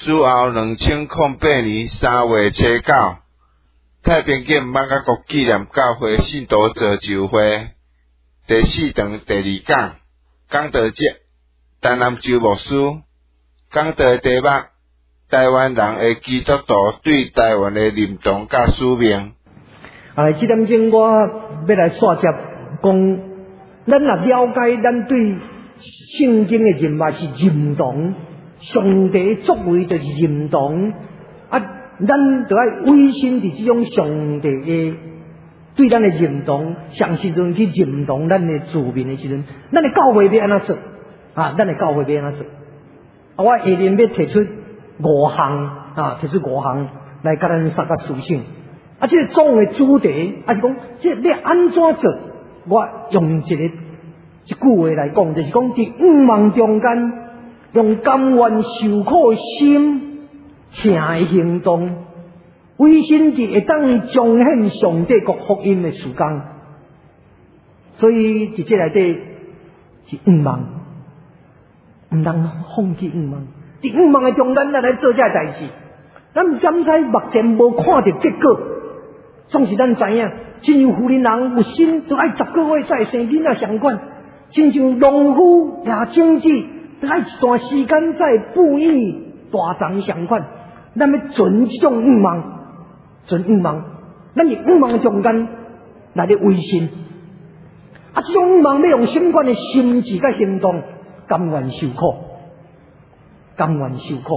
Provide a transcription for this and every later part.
主后2008年3月初9，太平间马甲国纪念教会信徒造就会第4堂第2讲，讲道节，陈南州牧师讲道题目：台湾人的基督徒对台湾的认同甲使命。 这点钟我要来说接讲，咱若了解咱对圣经的认识是认同，上帝作为就是认同啊，咱就要委身伫这种上帝的对咱的认同，上时阵去认同咱的自民的时阵，咱的教会要安怎做啊？咱的教会要安怎做？我下面要提出5项提出5项来甲咱三甲思想。这个总的主题是讲，这你安怎做？我用一句话来讲，就是讲伫5万中间，用甘愿受苦的心，请的行动，为身体会当彰显上帝国福音的事工。所以伫这内底是5万，唔通放弃5万。伫5万的中间，咱来做这代志，咱唔敢使目前无看到结果。总是咱知影，亲像妇人人有心，都爱10个月才生囡仔相款；亲像农夫也种子，都爱一段时间才哺育大长相款。咱要存这种5万，存5万，咱伫5万的中间来咧维生。这种5万要用相关的心智甲行动，甘愿受苦，甘愿受苦，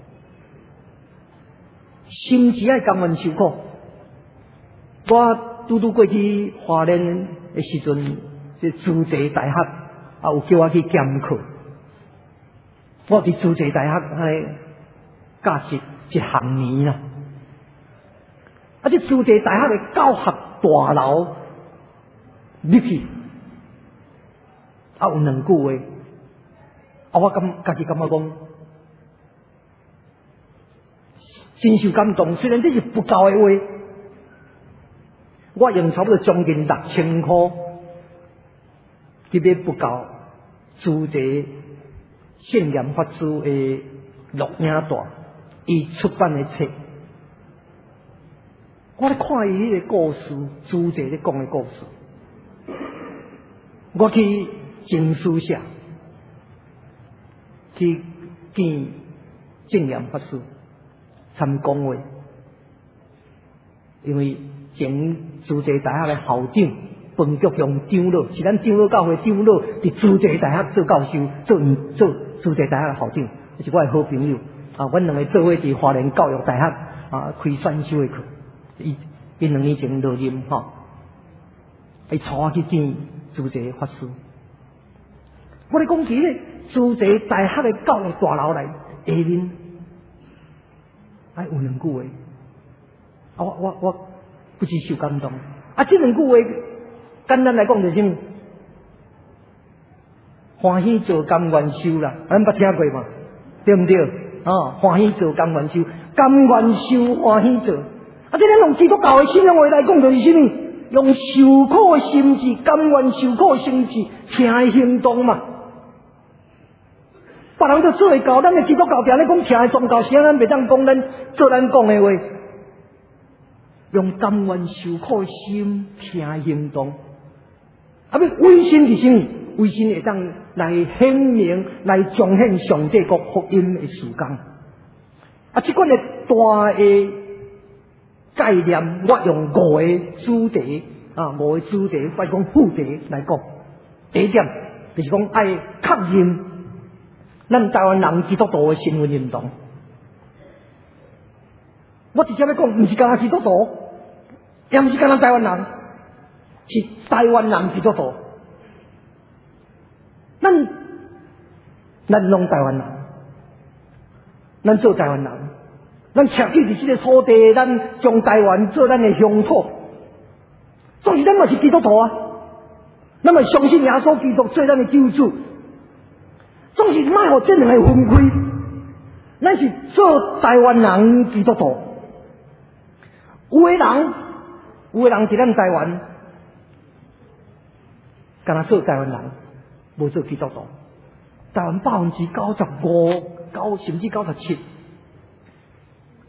心智爱甘愿受苦。我拄过去花莲的时阵，这资济大学有叫我去兼课。我伫资济大学教一学年啦。这资济大学的教学大楼入去，有2句话，我家己感觉讲，真受感动。虽然这是不够的话。我用差不多将近6000块，去买不够资济圣严法师的录影带，伊出版的册。我咧看伊迄个故事，资济咧讲的故事。我去经书社去见圣严法师参讲话，因为前资济大学的校长彭菊雄长老，是咱长老教会长老，伫资济大学做教授，做资济大学的校长，是我的好朋友阮2个做伙伫花莲教育大学开选修的课，伊2年前落任伊带我去见资济法师。我咧讲起咧，资济大学的教育大楼内下面，有2句话，我不是受感动。这2句话简单来讲就是什么？欢喜做甘愿受啦，咱捌听过嘛？对不对？欢喜做甘愿受，甘愿受欢喜做。这咱用基督教的信仰话来讲，就是什么？用受苦的心志，甘愿受苦的心志，请的行动嘛。别人都做会到，咱的基督教定咧讲请的宗教，是咱袂当讲咱做咱讲的话。用甘愿受苦的心听行动，要委身是什么？委身会当来显明、来彰显上帝国福音的事工。这款的大的概念，我用5个主题5个主题，或者讲副题来讲。第一点就是讲爱确认咱台湾人基督徒的身份认同。我直接要讲，不是讲基督徒，也不是讲台湾人，是台湾人基督徒。咱拢台湾人，咱做台湾人，咱徛起伫这个土地，咱将台湾做咱的乡土。总是咱嘛是基督徒啊，咱嘛相信耶稣基督做咱的救主。总是莫互这2个分开，咱是做台湾人基督徒。有的人是咱台湾，敢若做台湾人，无做基督徒。台湾95%甚至97%，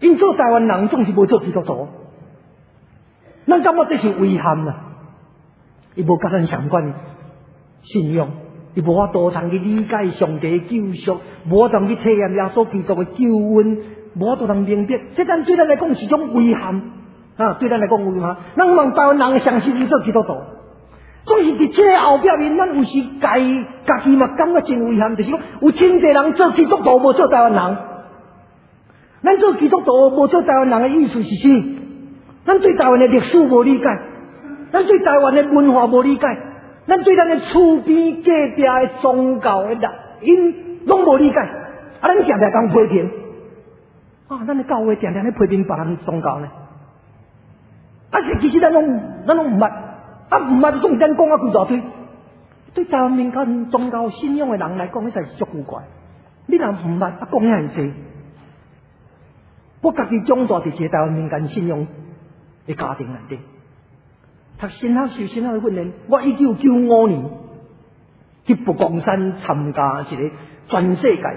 因做台湾人总是无做基督徒，咱感觉这是遗憾啦。伊无甲咱相关信仰，伊无法度通去理解上帝的救赎，无法度去体验耶稣基督的救恩，无法度通明白，这咱对咱来讲是种遗憾啊！对咱来讲遗憾，咱望台湾人相信伊做基督徒，总是伫这个后壁面，咱有时家己嘛感觉真遗憾，就是讲有真侪人做基督徒，无做台湾人。咱做基督徒无做台湾人的意思是啥？咱对台湾的历史无理解，咱对台湾的文化无理解，咱对咱的厝边隔壁的宗教的因拢无理解，啊，咱常常讲批评，啊，咱的教会常常咧批评别人宗教呢，啊，其实咱拢唔捌，啊，唔捌就总咱讲啊几大堆，对台湾民间宗教信仰的人来讲，迄才是足古怪，你若唔捌，啊，讲遐济。我家己长大伫一个台湾民间信仰的家庭内底，读神学受神学的训练。我1995年去佛光山参加一个全世界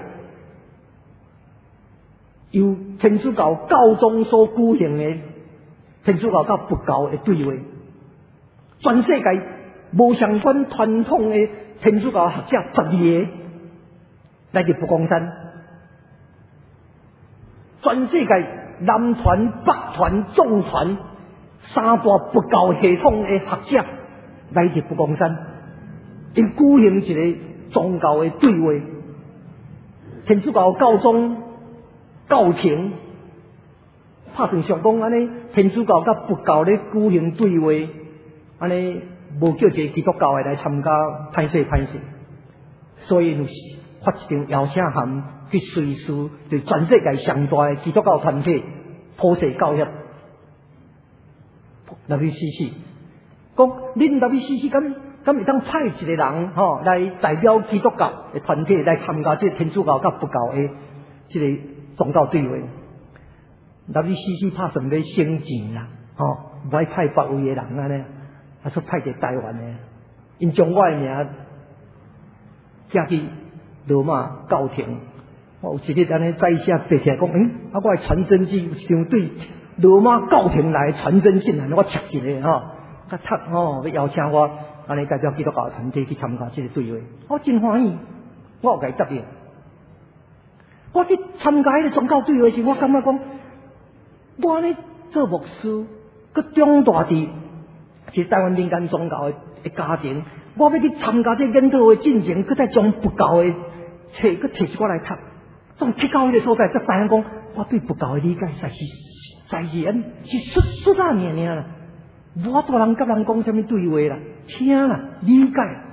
由天主教教宗所举行的天主教甲佛教的对话。全世界无相关传统的天主教学者12个来伫佛光山，全世界。南传、北传、中传三大佛教系统的学者来自佛光山，因举行一个宗教的对话。天主教教宗教廷拍算上讲，安尼天主教甲佛教咧举行对话，安尼无叫一个基督教的来参加，歹势，所以就是发一张邀请函。去随侍对全世界上大的基督教团体普世教协 WCC， 讲恁 WCC 敢会当派一个人来代表基督教的团体来参加这天主教甲佛教的这个宗教对话。WCC 拍算要省钱啦，唔爱派别位的人安尼，啊，说派一个台湾的，因将我的名寄去罗马教廷。有一日安尼在写爬起来讲，我的传真机有一张对罗马教廷来传真信函，我插一个较读要邀请我安尼代表基督教团体去参加这个对话，我真欢喜，我有甲伊答应。我去参加迄个宗教对话时，我感觉讲，我安尼做牧师，佮长大伫一个台湾民间宗教的家庭，我要去参加这研讨会进程，佮再将佛教的册佮摕一寡来读。总去到迄个所在，才知影讲，我对佛教的理解才是สุด啦，啦。无法度人甲人讲什么对话啦，听啦，理解。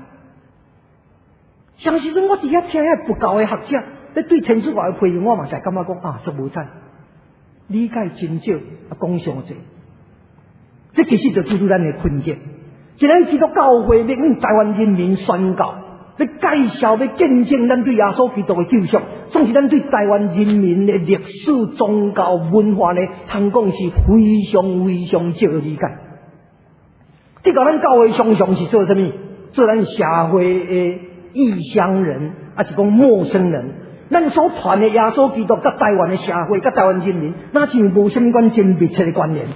上时阵我伫遐听遐佛教的学者咧对天主教的批评，我嘛才感觉讲足无彩，理解真少，讲上济。这其实就拄拄咱的困境。既然基督教会要向台湾人民宣告。要介绍、要见证咱对耶稣基督的救赎，总是咱对台湾人民的历史、宗教、文化呢，通讲是非常少的理解。这个咱教会常常是做什么？做咱社会的异乡人，还是讲陌生人？咱所传的耶稣基督，甲台湾的社会、甲台湾人民，那是无什么关真密切的关联。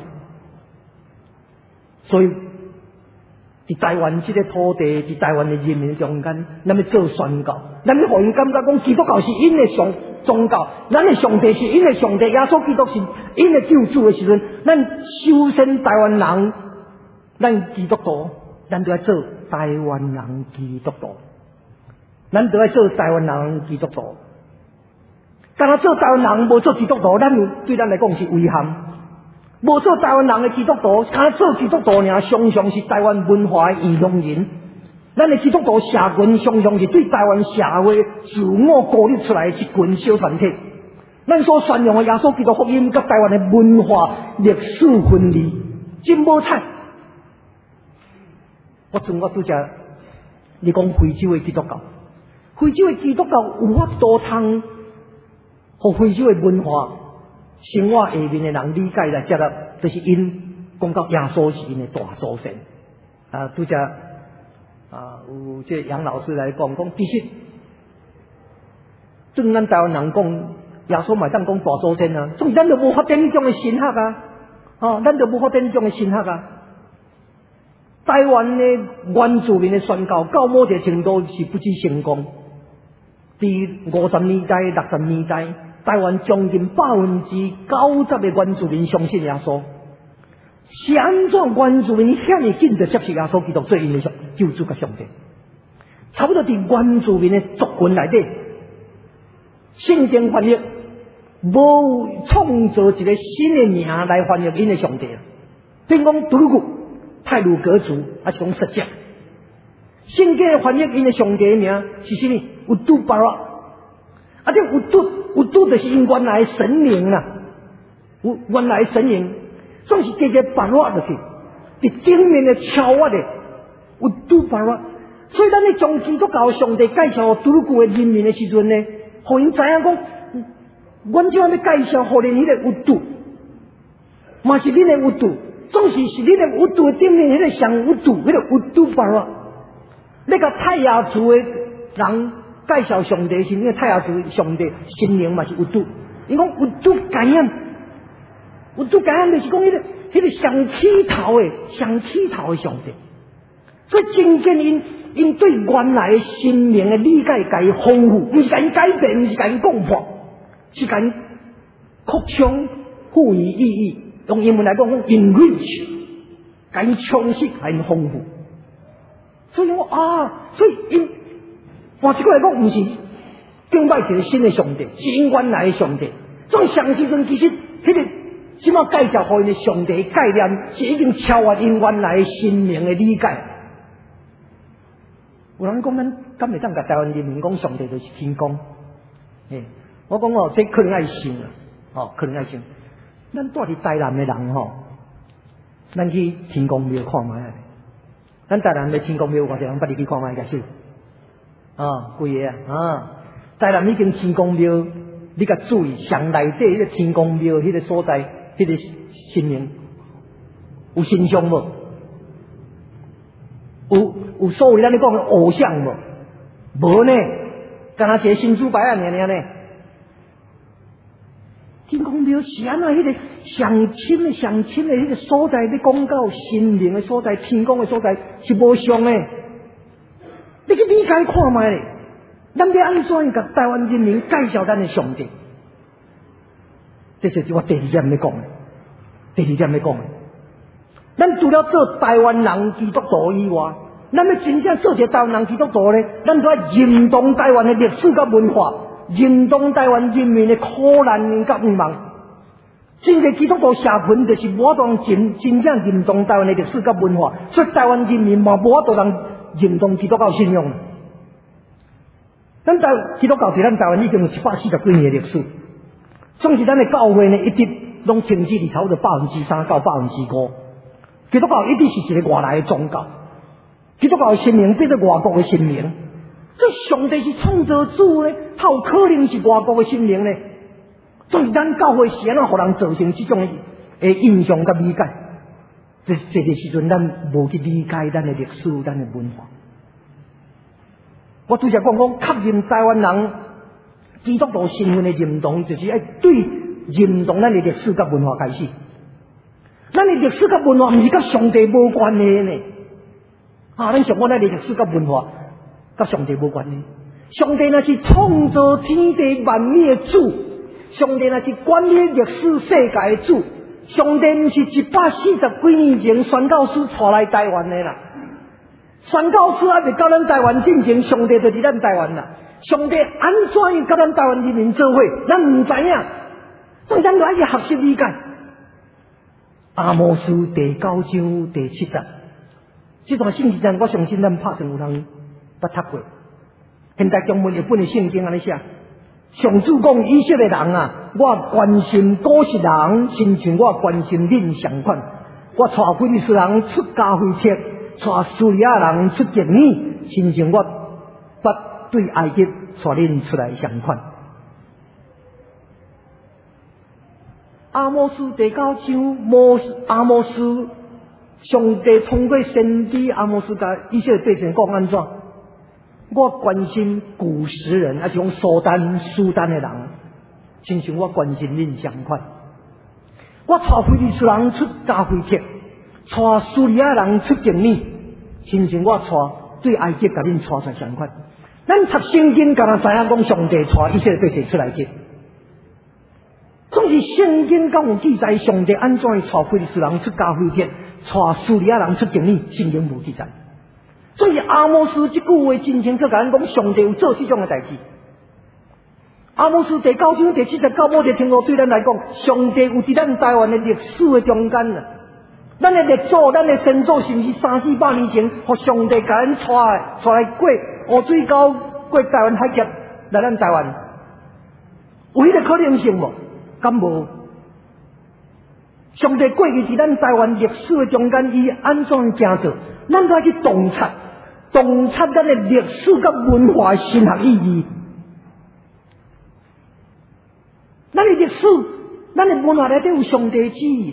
所以。伫台湾这个土地，伫台湾的人民中间，咱要做宣告，咱要互因感觉讲，基督教是因的宗教，咱的上帝是因的上帝，耶稣基督是因的救主的时阵，咱首先台湾人，咱基督徒，咱就要做台湾人基督徒，咱就要做台湾人基督徒。敢若做台湾人无做基督徒，对咱来讲是遗憾。无做台湾人的基督徒，敢做基督徒尔，常常是台湾文化的异乡人。咱的基督徒社群常常是对台湾社会自我孤立出来的一群小团体。咱所宣扬的耶稣基督福音，甲台湾的文化历史分离，真无彩。我拄则你讲非洲的基督教，非洲的基督教有法度通，互非洲的文化。生活下面的人理解来接纳，就是因讲到耶稣是因的大祖先。拄则有这杨老师来讲，其实对咱台湾人讲， 耶稣嘛当讲大祖先啊，总之咱就无发展迄种的神学啊，咱就无发展迄种的神学啊。台湾的原住民的宣教到某一个程度是不知成功。伫50年代、60年代，台湾将近90%的原住民相信耶稣。是安怎原住民遐尼紧就接受耶稣基督做因的救主甲上帝？差不多伫原住民的族群内底，圣经翻译无创造一个新的名来翻译因的上帝啊。比如讲图鲁古、太鲁阁族，还是讲实际。圣经的翻译因的上帝的名是什么？乌都巴拉。啊，这乌都就是因原来的神明啦，原来的神明。总是加个巴拉落去，伫顶面的超我的有拄巴拉，所以咱咧将基督教上帝介绍图鲁古的人民的时阵呢，互因知影讲，阮即要介绍互恁迄个有拄，嘛是恁的有拄，总是恁的有拄的顶面迄个上有拄，迄个有拄巴拉。你甲泰雅族的人介绍上帝时，因为泰雅族上帝神明嘛是有拄，伊讲有拄感染。有拄感恩就是讲迄个上起头的上帝，所以真正因对原来的神明的理解甲伊丰富，毋是甲伊改变，毋是甲伊讲破，是甲伊扩充赋予意义。用英文来讲，enrich， 甲伊充实，甲伊丰富。所以我所以因换一句来讲，毋是敬拜一个新的上帝，是因原来的上帝。所以上时阵其实迄个。即马介绍互因的上帝概念是已经超越因原来神明的理解。有人讲咱敢会当甲台湾人民讲上帝就是天公？我讲这可能爱信啊，可能爱信。咱住伫台南的人咱去天公庙看卖啊。咱台南的天公庙，我哋人捌入去看卖，假使贵个啊，台南已经天公庙，你甲注意上内底迄个天公庙迄个所在。迄个神明有形象无？有所谓咱咧讲的偶像无？无呢，敢若一个新主牌啊，呢。天公庙是安怎迄个上亲的迄个所在，你讲到神明的所在、天公的所在是无相的。你去理解看卖咧，咱要安怎甲台湾人民介绍咱的上帝？这就是我第二点要讲的。咱除了做台湾人基督徒以外，咱要真正做一个台湾人基督徒咧，咱都要认同台湾的历史甲文化，认同台湾人民的苦难甲愿望。真个基督徒社群就是无法度真正认同台湾的历史甲文化，所以台湾人民嘛无法度人认同基督教信仰。咱基督教伫咱台湾已经有140几年的历史。总是咱的教会呢，一直拢成绩伫差不多3%到5%。基督教一直是一个外来的宗教，基督教的神明变做外国的神明。这上帝是创造主呢，how有可能是外国的神明呢？总是咱教会是安怎互人造成这种的印象甲理解？这个时阵咱无去理解咱的历史、咱的文化。我拄则讲确认台湾人基督徒身份的认同，就是要对认同咱的历史甲文化开始。咱的历史甲文化毋是甲上帝无关系呢。咱想讲咱的历史甲文化甲上帝无关系。上帝那是创造天地万物的主，上帝那是管理历史世界的主。上帝毋是140几年前宣教师带来台湾的啦。宣教师还未到咱台湾进前，上帝就伫咱台湾啦。上帝安怎甲咱台湾人民做伙，咱毋知影，所以咱就要去学习理解。阿摩司第9章第7节，这段圣经我相信咱拍算有人捌读过。现代中文日本的圣经安尼写：上主讲以色列人啊，我关心古实人，亲像我关心恁相款。我带非利士人出加菲切，带叙利亚人出革命，亲像我捌对埃及带恁出来相款。阿摩司第9章，阿摩司上帝通过先知阿摩司甲以色列百姓讲安怎？我关心古时人，还是讲苏丹的人。 亲像我关心恁相款。我带菲利斯人出加菲铁，带苏利亚人出境里，亲像我带对埃及甲恁带出来相款。咱读圣经，敢若知影讲上帝带以色列百姓出来去。总是圣经敢有记载上帝安怎带菲利斯人出加菲铁，带苏利亚人出境里，圣经无记载。所以阿摩斯这句话真清楚甲咱讲，上帝有做这种的代志。阿摩斯第9章第79节听到对咱来讲，上帝有伫咱台湾的历史的中间啊，咱的历祖、咱的先祖，甚至300-400年前，互上帝甲咱带过乌水沟、过台湾海峡来咱台湾，有迄个可能性无？敢无？上帝过去伫咱台湾历史的中间，伊安怎行做？咱再去洞察咱的历史甲文化的神学意义。咱的历史、咱的文化内底有上帝旨意。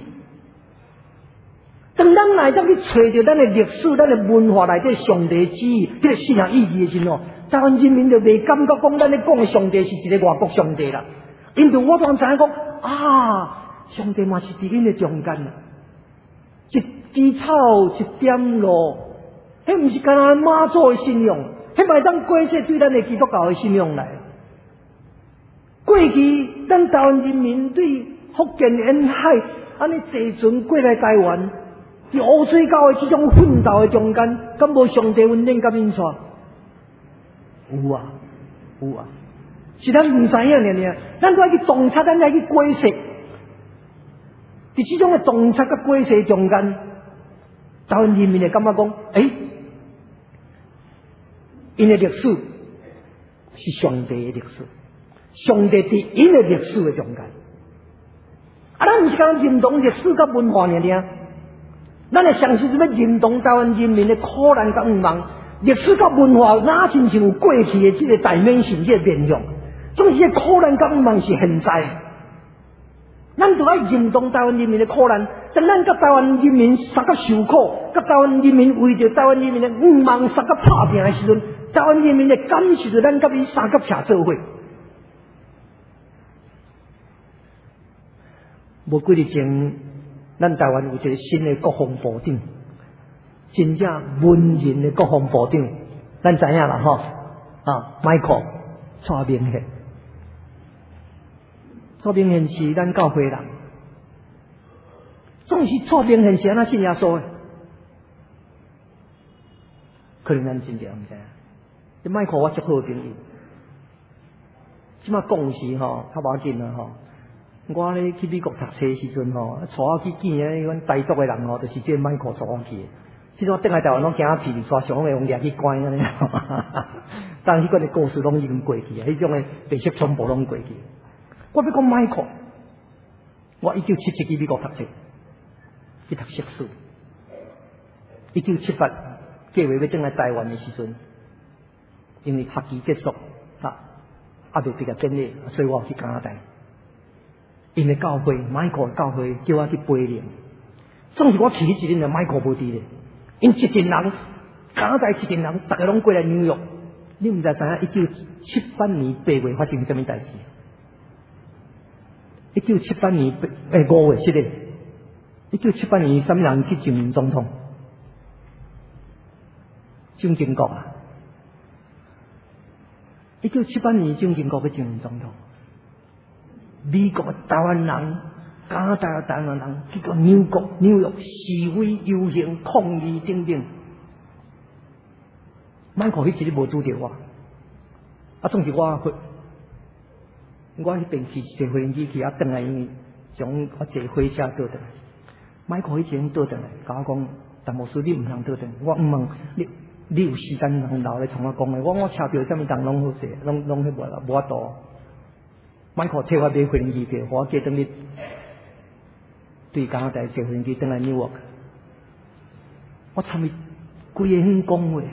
当咱来再去找到咱的历史、咱的文化内底上帝旨意，这个神学意义的时候，台湾人民就袂感觉讲咱咧讲的上帝是一个外国上帝啦。因为我当知影讲啊，上帝嘛是伫恁的中间啦，一枝草一点露，迄毋是干那妈祖的信仰，迄嘛当过去对咱的基督教的信仰来。过去咱台湾人民对福建沿海安尼坐船过来台湾，伫乌水沟的这种奋斗的中间，敢无上帝恩典甲恁带？有啊，有啊，是咱唔知影尔，咱再去洞察，咱再去解释，伫这种的洞察甲解释中间，台湾人民会感觉讲，因的历史是上帝的历史。上帝伫因的历史的中间，咱毋是讲认同历史甲文化尔，咱会尝试要认同台湾人民的苦难甲愿望。历史甲文化哪亲像有过去的这个大面神这个面容，总是这苦难甲愿望是现在。咱就要认同台湾人民的苦难，当咱甲台湾人民三个受苦，甲台湾人民为着台湾人民的愿望三个打拼的时阵，台湾人民会感受着咱甲伊三个车做伙。无几日前，咱台湾有一个新的国防部长，真正文人的国防部长，咱知影啦吼，Michael 蔡明宪。蔡明宪是咱教会人，总是蔡明宪是安怎信耶稣的？可能咱真正毋知影。这 Michael 我足好朋友，即马讲是吼，较无要紧啦吼。我咧去美国读册时阵吼，带我去见咧阮台独的人吼，就是这迈克带我去的。即阵我倒来台湾拢惊屁，刷上会用掠去关安尼。但迄个的故事拢已经过去啊，迄种的白色全部拢过去。我要讲迈克，我1977去美国读册，去读硕士。1978计划要转来台湾的时阵，因为学期结束未毕业典礼，所以我去加拿大。因的教会，Michael 的教会叫我去陪练。总是我去迄一阵，Michael 无伫咧。因一群人，加拿大一群人，大家拢过来纽约。你毋知知影1978年8月发生什么代志？1978年5月是的。1978年什么人去上任总统？蒋经国啊。1978年蒋经国去上任总统。美国的台湾人、加拿大的台湾人去到纽约示威、游行、抗议等等。迈克迄时你无拄着我，总是我迄边去坐飞机去转来，因为将我坐火车倒转来。迈克迄时倒转来，甲我讲，但牧师你毋通倒转，我毋问你有时间通留来从我讲的，我车票啥物人拢好势，拢迄无法度。迈克替我买飞机票，我记等你对加拿大坐飞机转来纽约，我参与几个迄讲话。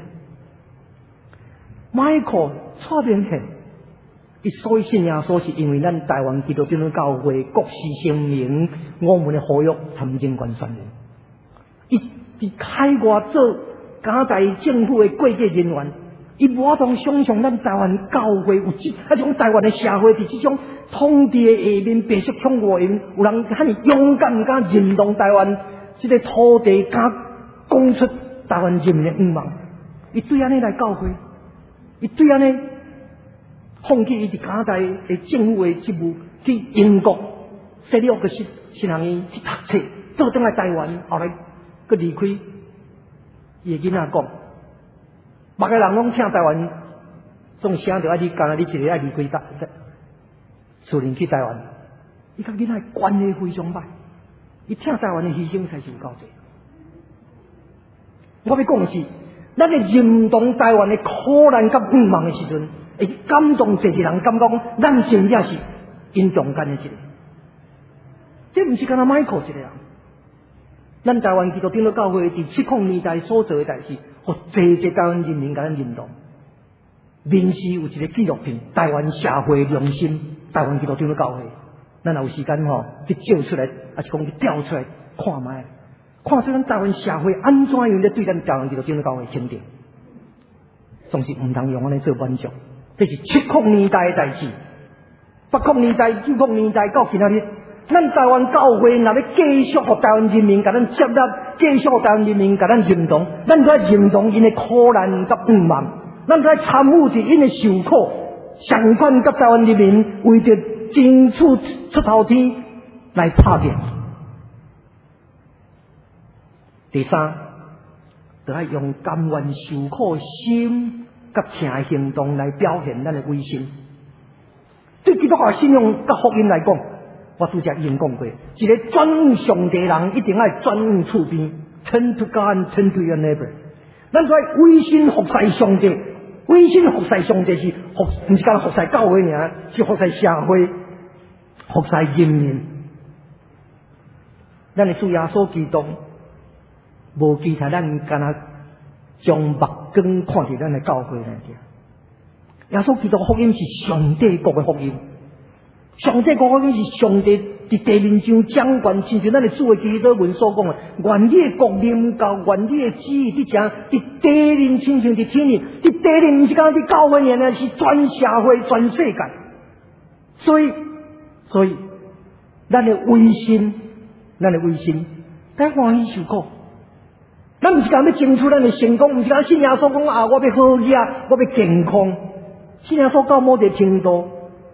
迈克蔡明宪，伊所以信耶稣是因为咱台湾基督教教会国事声明，我们的呼吁参政权宣言，伊伫海外做加拿大政府的过界人员。伊无法通想象咱台湾教会有这种台湾的社会伫这种统治的下面白色恐怖营，有人遐尼勇敢敢认同台湾这个土地，敢讲出台湾人民的愿望。伊对安尼来教诲，伊对安尼放弃伊伫加拿大的政府的职务，去英国设立个新学院去读册，做倒来台湾，后来佮离开。伊个囡仔讲，别个人拢请台湾，总想着啊，你干啊，你一个爱离开厝人去台湾，伊甲囡仔关系非常歹，伊请台湾的牺牲才是有够济。我要讲的是，咱咧认同台湾的苦难甲愿望的时阵，会感动一个人，感觉咱真正是因中间的一个。这毋是干那Michael一个人，咱台湾基督长老教会伫70年代所做的代志，互济台湾人民甲咱认同。民视有一个纪录片《台湾社会良心》，台湾基督长老教会，咱若有时间去照出来，还是讲去调出来看卖。看出咱台湾社会安怎样咧对咱台湾基督长老教会肯定，总是毋通用安尼做满足。这是70年代的代志，80年代、90年代到今仔日，咱台湾教会若要继续互台湾人民甲咱接纳，继续互台湾人民甲咱认同，咱都要认同因的苦难甲愿望，咱都要参与伫因的受苦，相反甲台湾人民为着争取出头天来拍拼。第三，就要用甘愿受苦心甲诚行动来表现咱的威信。对基督教信仰甲福音来讲，我拄则已经讲过，一个专务上帝人一定要专务厝边 ，turn to God and turn to your neighbor。咱在威信服侍上帝，威信服侍上帝是毋是讲服侍教会尔，是服侍社会，服侍人民。咱的主耶稣基督。无其他，咱敢若将目光看伫咱的教会内底。耶稣基督福音是上帝国的福音，上帝国福音是上帝伫地面上掌权，亲像咱的主的基督文所讲的，愿你的国临到，愿你的旨意伫正伫地面，亲像伫天面。伫地面毋是讲伫教会内呢，是全社会、全世界。所以，咱的威信，该欢喜受苦。咱毋是讲要争取咱的成功，毋是讲信耶稣讲啊，我要好嘢，我要健康。信耶稣到某个程度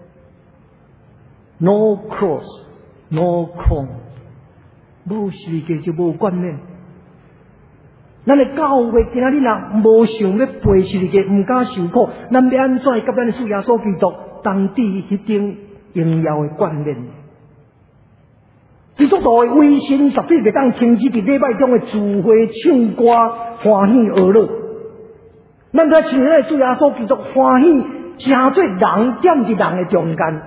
，no cross, no crown， 无世界就无冠冕。咱的教会今仔日若无想要背世界，毋敢受苦，咱要安怎甲咱的主耶稣基督当第迄顶荣耀的冠冕？基督徒的威信绝对袂当停止伫礼拜中的聚会、唱歌、欢喜而乐。咱在像咱的主耶稣基督欢喜，诚做人踮伫人的中间。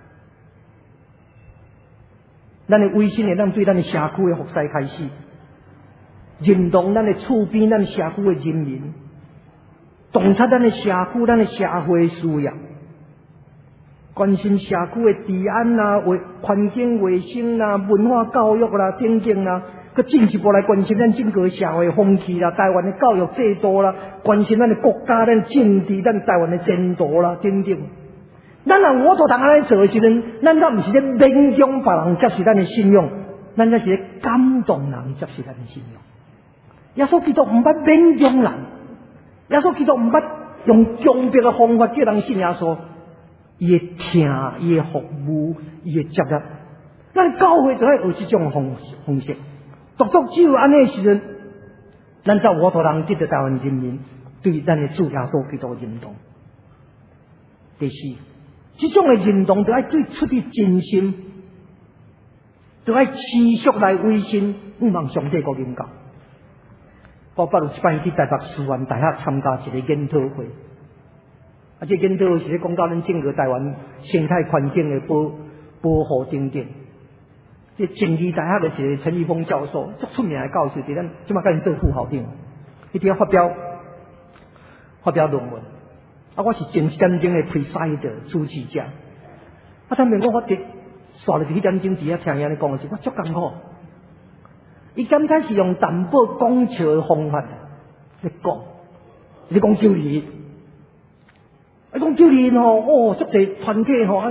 咱的威信会当对咱的社区的服侍开始，认同咱的厝边、咱社区的人民，洞察咱的社区、咱的社会需要。关心社区的治安啦、环境卫生啦、文化教育啦、等等啦，佮进一步来关心咱整个社会风气啦、台湾的教育制度啦，关心咱的国家、咱政治、咱台湾的前途啦，等等。咱若我都通安尼做的时阵，咱才毋是咧勉强别人接受咱的信仰，咱才是咧感动人接受咱的信仰。耶稣基督毋捌勉强人，耶稣基督毋捌用强迫的方法叫人信耶稣。伊会听，伊会服务，伊会接纳。咱教会就要有这种方式，独独只有安尼时阵，咱才有法度通得到台湾人民对咱的主耶稣基督认同。第四，这种的认同就要对出于真心，就要持续来维信，希望上帝国领导。我捌有一摆去台北师范大学参加一个研讨会。这研讨会是咧讲到咱整个台湾生态环境的保护等等。这政治大学的一个陈玉峰教授，足出名的教授，伫咱即马甲因做副校长，伊伫遐发表论文。我是前1点钟的 presider 主持者。坦白讲，我伫刷入去1点钟伫遐听伊咧讲的时，我足艰苦。伊刚开始用淡薄讲笑的方法来讲，你讲9日。讲9年足侪团体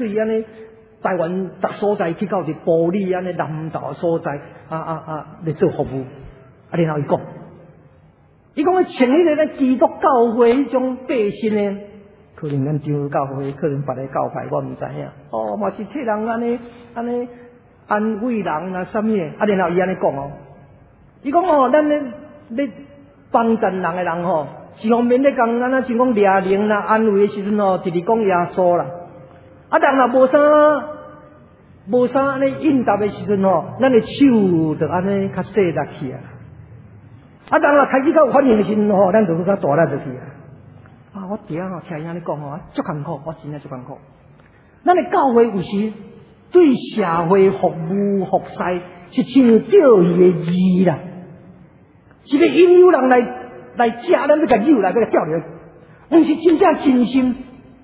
对安尼台湾逐所在去到一埔里安尼南投所在来做服务。然后伊讲像迄个咧基督教会迄种百姓呢，可能咱长教会，可能别个教派，我毋知影。嘛是替人安尼安慰人啊，啥物诶？然后伊安尼讲伊讲咱咧帮助人诶人一方面咧讲，咱像讲掠灵啦、安慰诶时阵直直讲耶稣啦。人若无啥安尼应答诶时阵咱诶手就安尼较细力去啊。人若开始较有反应诶时阵咱就较大力就去啊。我伫遐听伊安尼讲足艰苦，我真正足艰苦。咱诶教会有时对社会服务服侍是像钓鱼诶鱼啦，是要引诱人来食，咱要甲诱来，要甲钓来，毋是真正真心。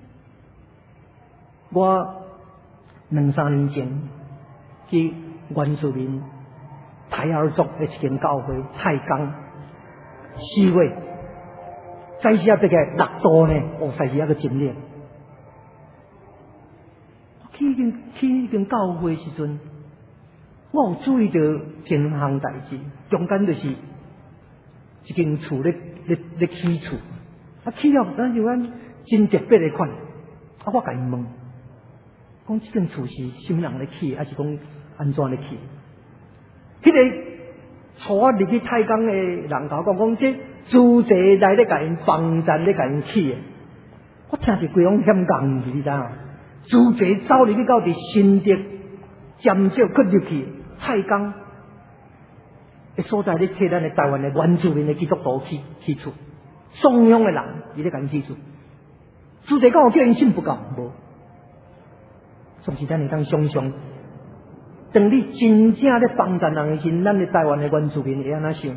我2-3年前去原住民台儿族的一间教会蔡江4月，在时啊这个6度呢，在时啊个真热。去迄间教会时阵，我有注意到2项代志，中间就是一间厝咧起厝，起了咱就讲真特别的款，我甲伊问，讲这间厝是什么人咧起，还是讲安怎咧起？迄个带入去太港的人甲我讲，这租者来咧甲因帮衬咧甲因起的，我听是规种险讲去，你知影？租者走入去到伫新竹、尖石，搁入去太港的所在咧，替咱的台湾的原住民的基督徒起厝，双向的人伊咧甲因起厝。租者讲我叫因信不够，无，总是咱会当想象，当你真正咧帮衬人的时，咱的台湾的原住民会安怎想？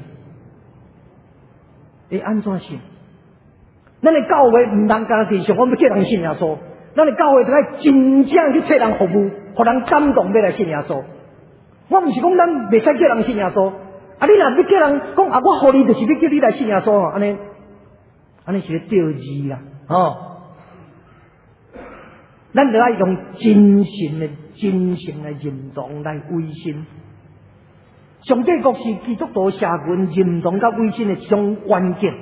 会安怎想？咱的教会毋通干地上，我们叫人信耶稣。咱的教会就爱真正去替人服务，互人感动要来信耶稣。我毋是讲咱袂使叫人信耶稣，你若要叫人讲我互你就是要叫你来信耶稣安尼是咧钓鱼啦，咱就爱用真诚的认同来维信。上帝国是基督徒社群认同甲维信的一种关键。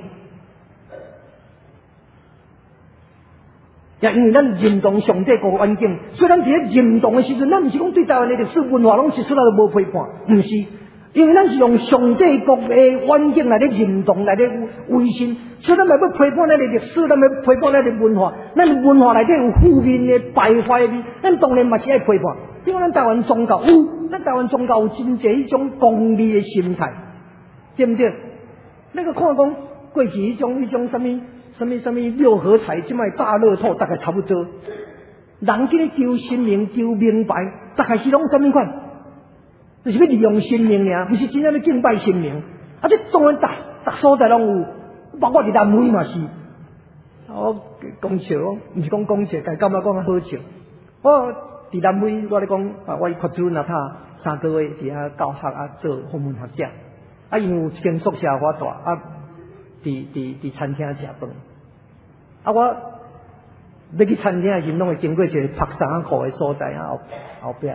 也因为咱认同上帝国环境，所以咱伫咧认同的时阵，咱毋是讲对台湾的历史文化拢是出来都无批判，毋是，因为咱是用上帝国的环境来咧认同，来咧维信，所以咱咪要批判咱的历史，咱咪要批判咱的文化，咱的文化内底有负面的败坏的，咱当然嘛是爱批判。因为咱台湾宗教咱台湾宗教有真侪迄种功利的心态，对不对？那个看讲过去迄种什么六合彩，即卖大乐透大概差不多。人今日求神明、求明白，大概是拢什么款？就是要利用神明尔，不是真正要敬拜神明。这当然逐所在拢有，包括伫南非嘛是。我讲笑，毋是讲讲笑，但感觉讲好笑。我伫南非，我咧讲我去扩主那他3个月伫遐教学做访问学者。因为有一间宿舍我住伫餐厅食饭。我要去餐厅的时，拢会经过一个晒衫裤的所在后壁。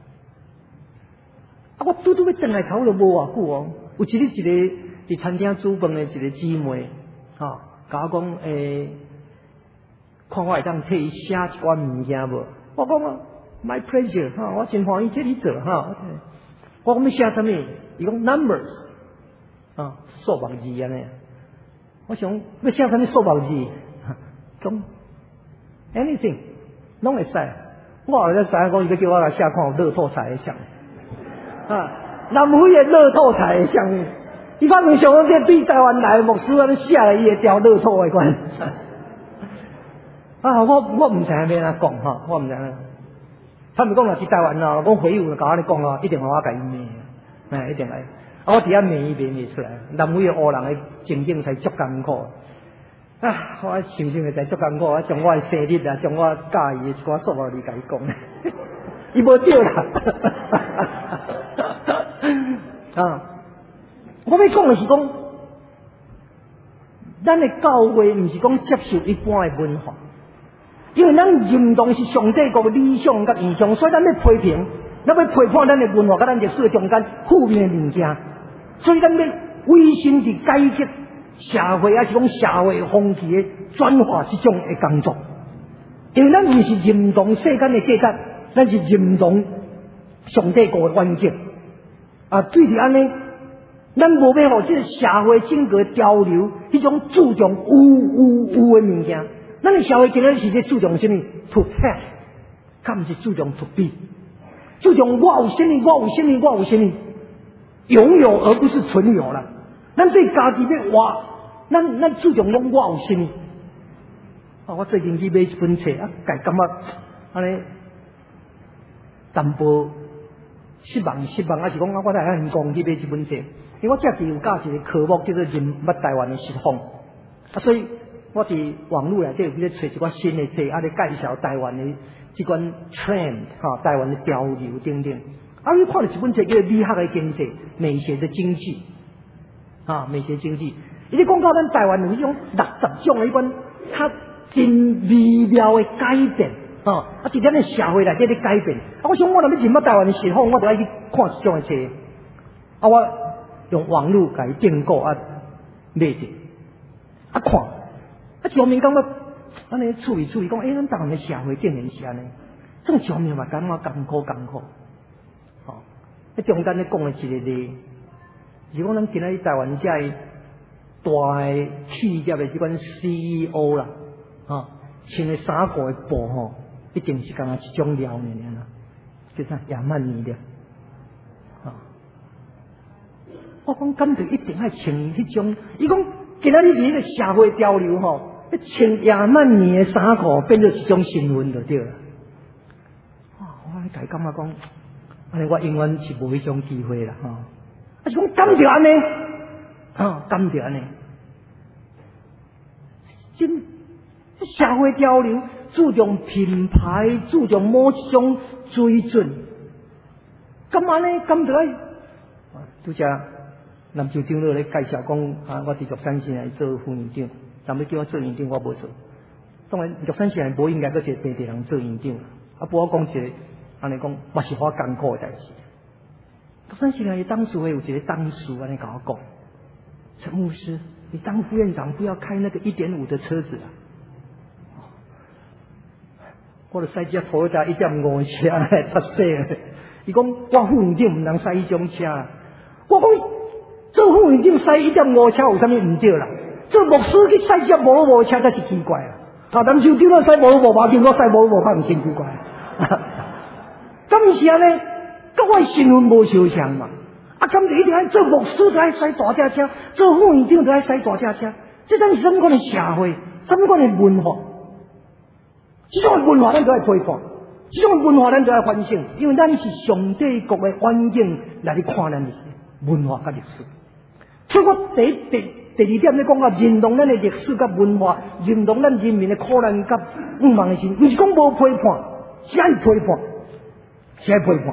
我拄要转来头就无偌久有一个伫餐厅煮饭的一个姊妹，甲我讲看我会当替伊写一寡物件无？我讲my pleasure，我真欢喜替你做我讲要写啥物？伊讲 numbers，数目字安尼。我想要写啥物数目字？讲 anything， 拢会使。我后来知影讲，伊要叫我来写看有乐透彩的项南非的乐透彩的项目，伊可能想讲这对台湾来的牧师写了伊会调乐透的款。我毋知影要安怎讲我毋知影。他们讲若是台湾讲回有甲我咧讲一定互我甲伊骂，一定来。我伫遐骂伊骂出来，南非的黑人的情景才足艰苦。我想想会足艰苦，我将我的生日将我介意的一寡数目字甲伊讲，伊无对啦。我要讲的是讲，咱的教会毋是讲接受一般的文化， 因为咱认同是上帝国的理想甲意向，所以咱要批评，咱要批判咱的文化甲咱历史的中间负面的物件，所以咱要委身伫改革社会，还是讲社会风气的转化这种的工作。因为咱唔是认同世间的价值，咱是认同上帝国的环境。对着安尼，咱无要互这个社会整个潮流，迄种注重有的物件。咱的社会今日是咧注重什么 ？To have， 较毋是注重 to be， 注重我有什么，我有什么，我有什么，拥有而不是存有啦。咱对家己要活，咱注重讲我有什么。我最近去买一本册啊，感觉安尼淡薄失望，还是讲我来很讲去买一本册，因为我遮己有教一个科目叫做人物台湾的实况，所以我伫网络内底有去咧找一寡新的册，咧介绍台湾的这款 trend 台湾的潮流等等。你看到一本册叫做《美学的经济》，美学的经济，美学经济，伊咧讲到咱台湾有迄种60种的迄款较真微妙的改变，一点的社会内底咧改变。我想我若要认捌台湾的实况，我就爱去看这种的册。我用网络甲伊订购买着，看。上面感觉安尼处理讲，咱台湾的社会竟然是安尼，这种上面嘛感觉艰苦。中间咧讲的一个例，是讲咱今仔日台湾遮的大的企业的这款 CEO 啦，穿的衫裤的布一定是干那一种料呢啦，叫啥亚曼尼的。我讲感觉一定爱穿迄种，伊讲今仔日伫个社会潮流穿亚曼尼的衫裤变做一种新闻就对了。我咧感觉讲，安尼我永远是无迄种机会啦，是讲甘着安尼，甘着安尼，真社会潮流注重品牌，注重某一种水准，咁安尼甘着爱，拄则南州长老咧介绍讲，我伫玉山县来做副院长。人要叫我做院长，我无做。当然，玉山县无应该搁一个本地人做院长。不过我讲一个，安尼讲，嘛是好艰苦的代志。玉山县的当事会有一个当事安尼甲我讲，陈牧师，你当副院长不要开那个1.5的车子啊！我就驶只Toyota 1.5车来搭死了。伊讲我副院长唔能驶迄种车。我讲做副院长驶1.5车有啥物唔对啦？做牧师去驶只摩托摩车才是奇怪啊！南州长老驶摩托摩马，叫我驶摩托摩较唔真奇怪。咁是安尼，跟我身份无相像嘛。咁就一定爱做牧师就爱驶大架车，做副院长就爱驶大架车。这等是什么款的社会？什么款的文化？这种文化咱就爱批判，这种文化咱就爱反省，因为咱是上帝国的环境来去看咱的文化甲历史。所以我第二点咧讲到认同咱的历史甲文化，认同咱人民的苦难甲不茫的心，不是讲无批判，是爱批判，是爱批判。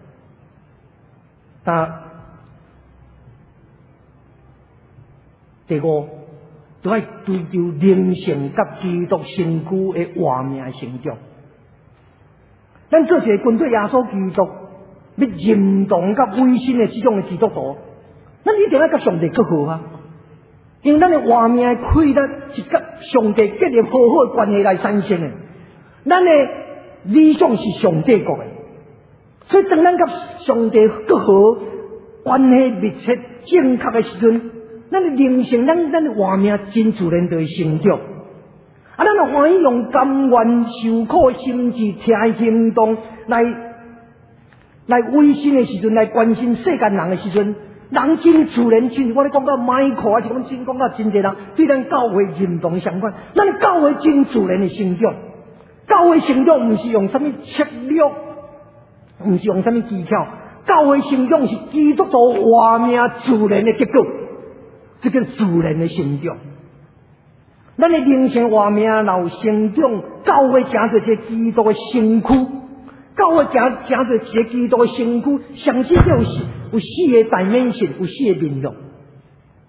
第五，就爱追求灵性甲基督身躯的活命成长。咱做一个跟对耶稣基督，要认同甲委身的这种的基督徒，咱一定要甲上帝结合啊！因为咱的活命的开力是甲上帝建立好好的关系来产生的。咱的理想是上帝国的，所以当咱甲上帝结合关系密切正确的时阵，咱的灵性，咱的活命真自然就会成长。咱就欢喜用甘愿受苦的心志、听行动来委身的时阵，来关心世间人的时阵，人真自然像我咧讲到Michael，还是讲到真侪人对咱教会认同相关，咱的教会真自然的成长。教会成长唔是用什么策略，唔是用什么技巧，教会成长是基督徒活命自然的结果，这叫自然的成长。咱的灵性活命若有成长，教会成做一个基督的身躯，教会成做一个基督的身躯，上至有4个dimension，有4个面容。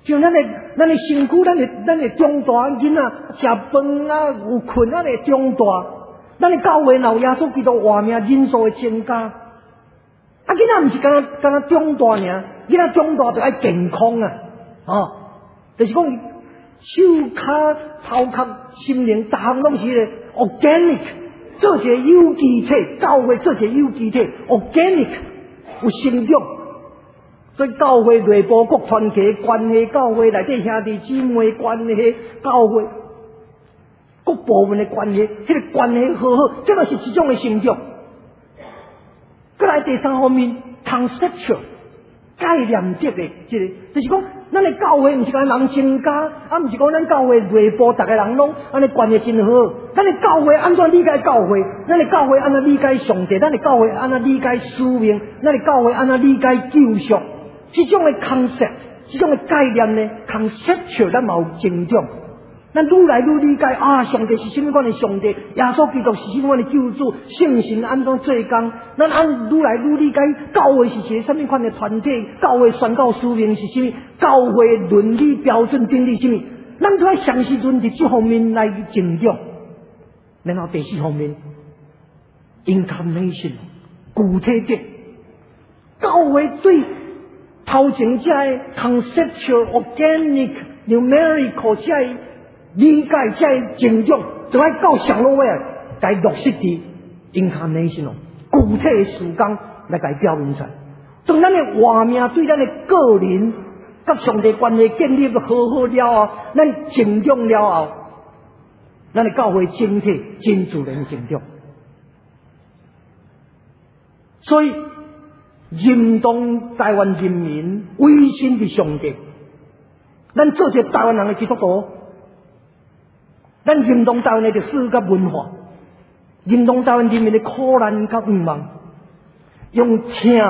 像咱的身躯，咱的长大囡仔食饭啊，有困咱会长大。咱的教会若有耶稣基督活命人数会增加。啊，囡仔毋是干那长大尔，囡仔长大就爱健康啊，就是讲手脚、头壳、心灵，逐项拢是organic， 做一个有机体，教会做一个有机体 ，organic 有成长。所以教会内部各团体关系，教会内底兄弟姊妹关系，教会各部门的关系，迄个关系好好，这个是一种的成长。再来第三方面 ，conceptual 概念的这个，就是讲，咱的教会毋是讲人增加，啊，毋是讲咱教会内部逐个人拢安尼关系真好。咱的教会安怎理解教会？咱的教会安怎理解上帝？咱的教会安怎理解使命？咱的教会安怎理解救赎？这种的 concept， 这种的概念呢 ，conceptual 咱嘛有成长。咱愈来愈理解啊，上帝是什么款的上帝？耶稣基督是什么款的救主？圣神安怎做工？咱愈来愈理解教会是一个什么款的团体？教会宣告使命是什么？教会伦理标准定义什么？咱都要详细论伫这方面来成长。然后第四方面 ，incarnation 具体的教会对头前这 conceptual、organic、numerical 这理解这成长，就要到上路尾来落实伫 incarnation 具体的事工来来表明出来。当咱的活命对咱的个人甲上帝关系建立好好了后，咱成长了后，咱的教会整体真自然成长。所以认同台湾人民委身伫上帝，咱做一个台湾人的基督徒，咱认同台湾的历史甲文化，认同台湾人民的苦难甲愿望，用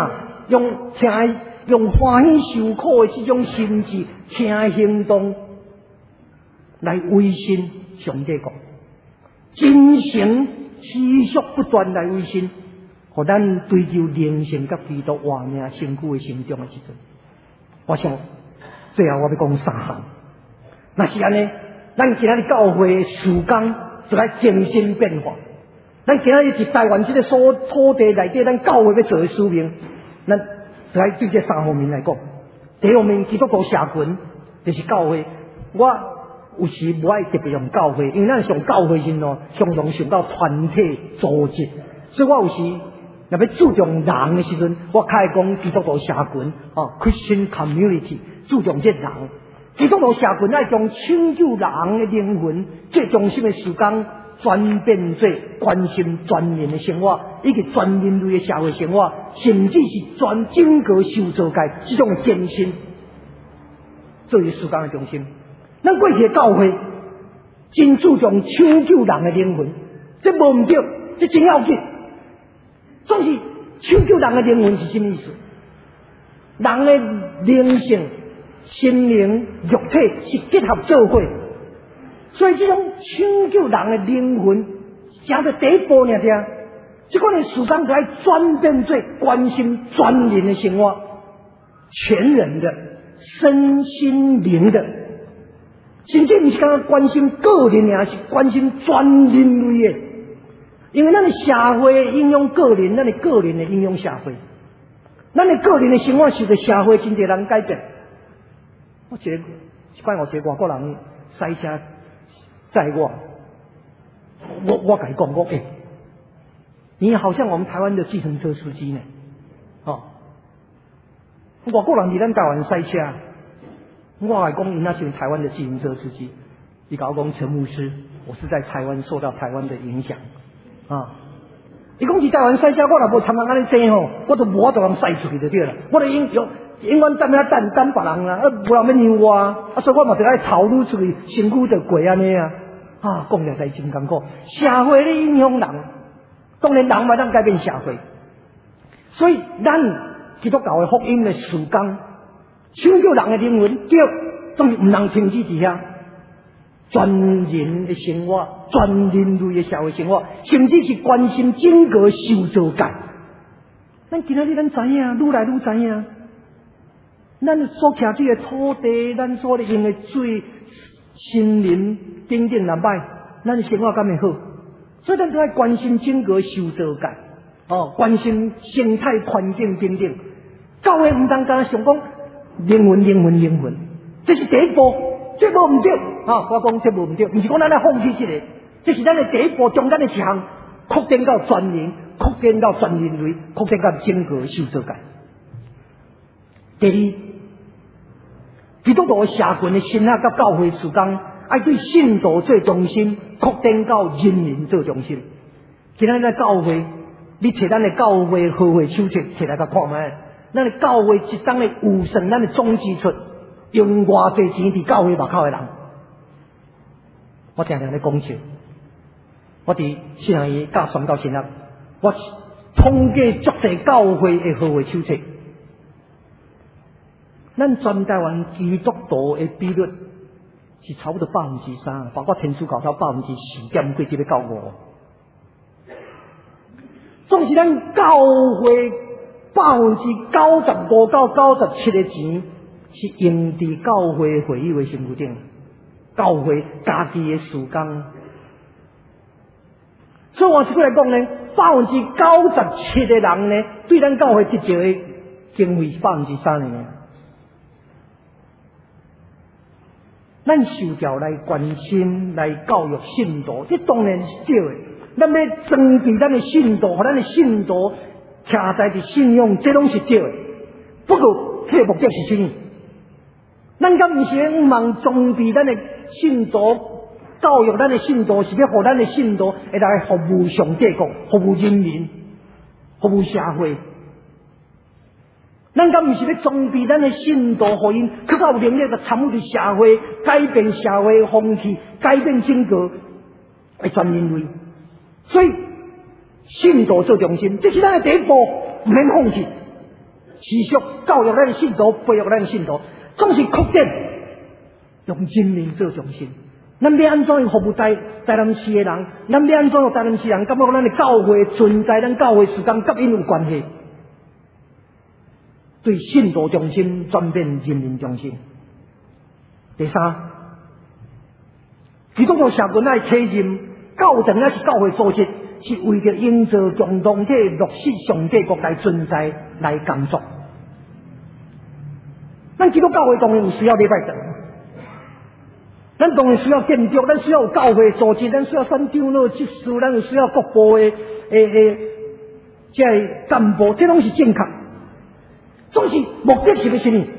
欢喜受苦的这种心志、请行动来委身上帝国，真诚持续不断来委身。互咱追求灵性甲基督活命身躯的成长的时阵，我想最后我要讲三项。若是安尼，咱今仔日教会的事工就来精神变化。咱今仔日伫台湾这个土地内底，咱教会要做的使命，咱就来对这三方面来讲。第一方面，基督徒社群就是教会。我有时无爱特别用教会，因为咱上教会人常常想到团体组织，所以我有时若要注重人的时阵，我较爱讲基督徒社群，Christian community， 注重这人。基督徒社群爱将拯救人的灵魂最中心的事工，转变做关心全人的生活，以及全人类的社会生活，甚至是全整个受造界这种艰辛，作为事工的中心。咱过去的教会真注重拯救人的灵魂，这无毋对，这真要紧。总是拯救人的灵魂是什么意思？人的灵性、心灵、肉体是结合做伙，所以这种拯救人的灵魂，只是第一步尔尔。这款的事工就要转变做关心全人的生活，全人的、身心灵的，甚至不是刚关心个人而是关心全人类的。因为咱的社会影响个人，咱的个人的影响社会，咱的个人的生活受到社会真侪人改变。一摆有一个外国人塞车载我甲伊讲你好像我们台湾的计程车司机呢，外国人伫咱台湾塞车，我甲伊讲伊那是台湾的计程车司机，伊甲我讲陈牧师，我是在台湾受到台湾的影响。伊讲是台湾赛车，我若无参加安尼坐我都无法度通赛出去就对了。我就永远等别人啦，无人要让我，所以我嘛就爱头颅出去，身躯就过安尼啊。讲起来真艰苦。社会咧影响人，当然人嘛当改变社会，所以咱基督教的福音的事工，拯救人的灵魂，对，总是唔能停止伫遐。全人的生活，全人类的社会生活，甚至是关心整个受造界。咱今仔日咱知影，愈来愈知影， 咱所徛这个土地，咱所咧用的水、森林等等南摆，咱的生活敢会好？所以咱都要关心整个受造界，关心生态环境等等。教会唔单单想讲灵魂，这是第一步，这无唔对我讲这无唔对，唔是讲咱来放弃这个，这是咱的第一步，中间的一项，扩展到全人，扩展到全人类，扩展到整个受造界。第二，基督徒社群的新学甲教会事工，爱对信徒做中心，扩展到人民做中心。今仔日教会，你摕咱的教会好会手册摕来甲看卖，咱的教会一当的有算咱的总支出，用偌济钱伫教会目口的人，我常常咧讲笑。我伫信仰院教宣教新学，我统计足济教会的好会手册。咱全台湾基督徒的比率是差不多3%，包括天主教到4.几，要到5%。总是咱教会95%到97%的钱是用伫教会会议的身躯顶，教会家己的事工。所以换一句来讲呢，97%的人呢，对咱教会得到的经费3%呢。咱受教来关心、来教育信徒，这当然是对的。咱要装备咱的信徒，和咱的信徒徛在的信仰，这拢是对的。不过，这目的是什么？咱敢不是望装备咱的信徒，教育咱的信徒，是要让咱的信徒会来服务上帝国、服务人民、服务社会。咱敢毋是要装备咱的信徒，互因更较有能力来参与社会，改变社会风气，改变整个的全人类。所以信徒做中心，这是咱的第一步，唔免放弃。持续教育咱的信徒，培育咱的信徒，总是扩展，用人民做中心。咱要安怎样服务台南市的人？咱要安怎样台南市人感觉咱的教会存在，咱教会事工甲因有关系？对信徒中心转变人民中心。第三，基督徒社群爱体认教堂，是教会组织，是为着营造共同体、落实上帝国来存在来工作。咱基督教会当然有需要礼拜堂，咱当然需要建筑，咱需要有教会组织，咱需要选长老、执事，咱有需要各部的这干部，这拢是正确。总是目的是要什么？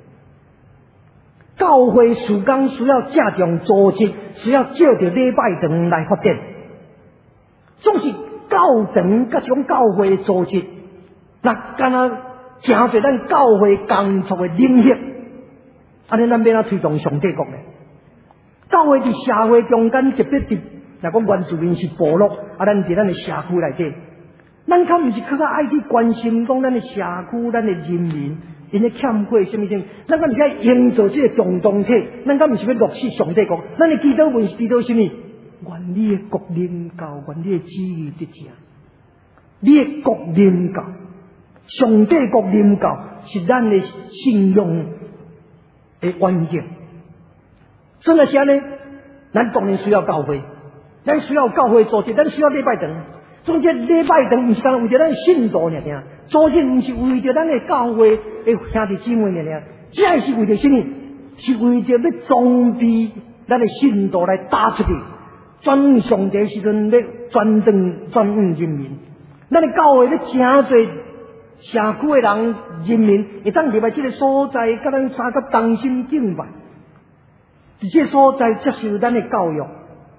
教会事工需要正常组织，需要借着礼拜堂来发展。总是教堂甲种教会组织，那敢若真侪咱教会工作的领域，安尼咱要哪推动上帝国呢？教会伫社会中间，特别伫若讲原住民是部落，咱伫咱的社区内底。咱较毋是更较爱去关心讲咱的社区、咱的人民，因咧欠过什么什么？咱敢毋是爱营造这个共同体？咱敢毋是要落实上帝国？咱的祈祷文是祈祷什么？愿你的国临到，愿你的旨意得成。你的国临到，上帝国临到是咱的信仰的关键。所以那些呢，咱当然需要教会，咱需要教会组织，咱需要礼拜堂。总之，礼拜堂毋是单为着咱信徒尔，组织毋是为着咱的教会的兄弟姊妹尔，只是为着什么？是为着要装备咱的信徒来打出去，转向上帝时阵要转人民。咱的教会要真侪社区的人人民会当入来这个所在，甲咱三个同心敬拜，伫这个所在接受咱的教育。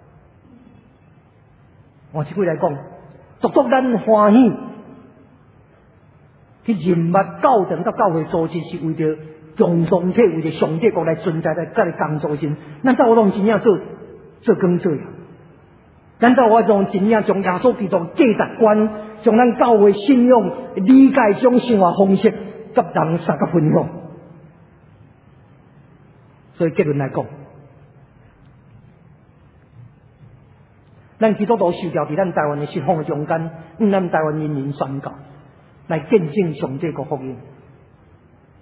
换一句来讲，独独咱欢喜去认捌教堂甲教会组织，是为着共同体，为着上帝国来存在在来工作时，咱才有拢真正做工作。咱才有种真正将耶稣基督价值观，将咱教会信仰理解这种生活方式，甲人三个分享。所以结论来讲，咱基督徒受教伫咱台湾的信仰的中间，咱台湾人民宣告，来见证上帝国福音。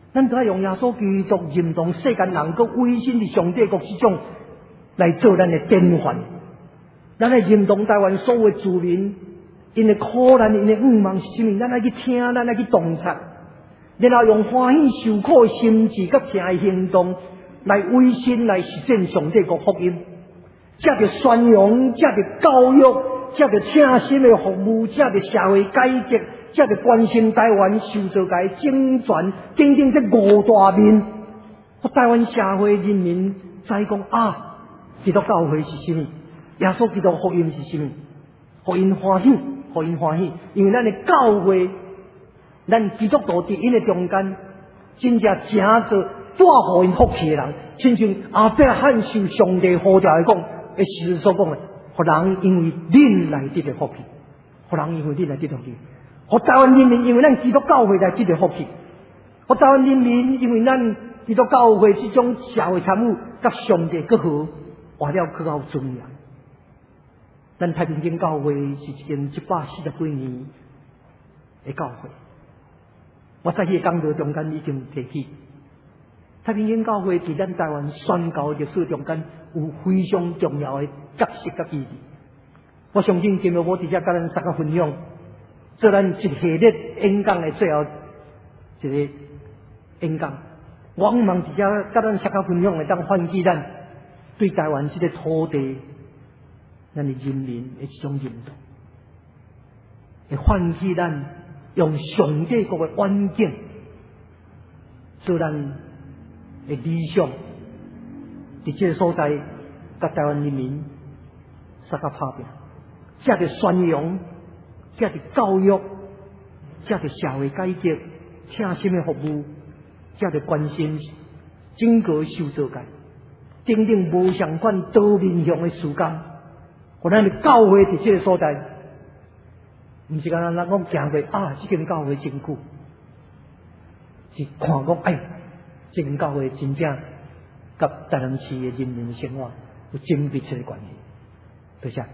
咱都要用耶稣基督认同世间人个委身伫上帝国之中来做咱的典范。咱来认同台湾所有的居民，因的苦难、因的愿望是什么？咱来去听，咱来去洞察，然后用欢喜受苦的心志甲听的行动来委身来实践上帝国福音。这着宣扬，这着教育，这着贴心的服务，这着社会改革，这着关心台湾受造界整全，等等这五大面，互台湾社会人民知讲啊，基督教会是什么？耶稣基督福音是什么？互因欢喜，互因欢喜，因为咱的教会，咱基督徒伫因的中间，真正正做带互因福气的人，亲像阿伯罕受上帝呼召来讲。诶，时所讲诶，互人因为恁来得到福气，互人因为恁来得到福气，互台湾人民因为咱基督教会来得到福气，互台湾人民因为咱基督教会这种社会参与，甲上帝更好，活了更有尊严。咱太平间教会是一间140几年的教会，我在迄个讲座中间已经提起。太平间教会伫咱台湾宣教历史中间有非常重要的角色甲意义。我相信今日我直接甲咱大家分享，做咱一系列演讲的最后一个演讲。我希望直接甲咱大家分享的，当唤起咱对台湾这个土地、咱的人民的这种认同，会唤起咱用上帝国的环境做咱的理想，伫这个所在，甲台湾人民大家打拼，这着宣扬，这着教育，这着社会改革，贴心的服务，这着关心整个受造界，等等无相款多面向的事工，互咱的教会伫这个所在，毋是讲咱讲行过啊，这间教会真久，是看讲哎。这间教会真正甲台南市的人民的生活有真密切的关系。多谢。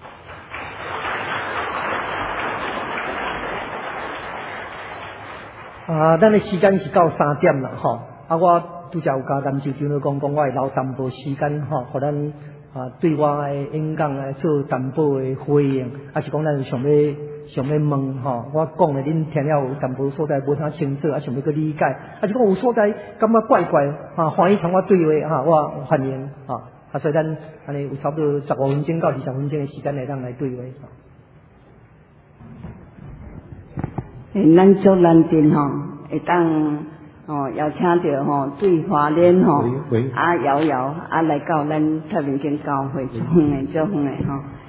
咱的时间是到3点啦，吼。我拄则有甲南市长讲，我会留淡薄时间，吼，互咱对我的演讲来做淡薄的回应，是讲咱想要问吼，我讲的恁听了有淡薄所在无啥清楚，想要去理解，是讲有所在感觉怪怪，欢喜同我对话，我欢迎，所以咱安尼有差不多15分钟到20分钟的时间来让来对话。 咱足难得吼，会当邀请到对花莲瑶瑶来到咱太平间教会足远的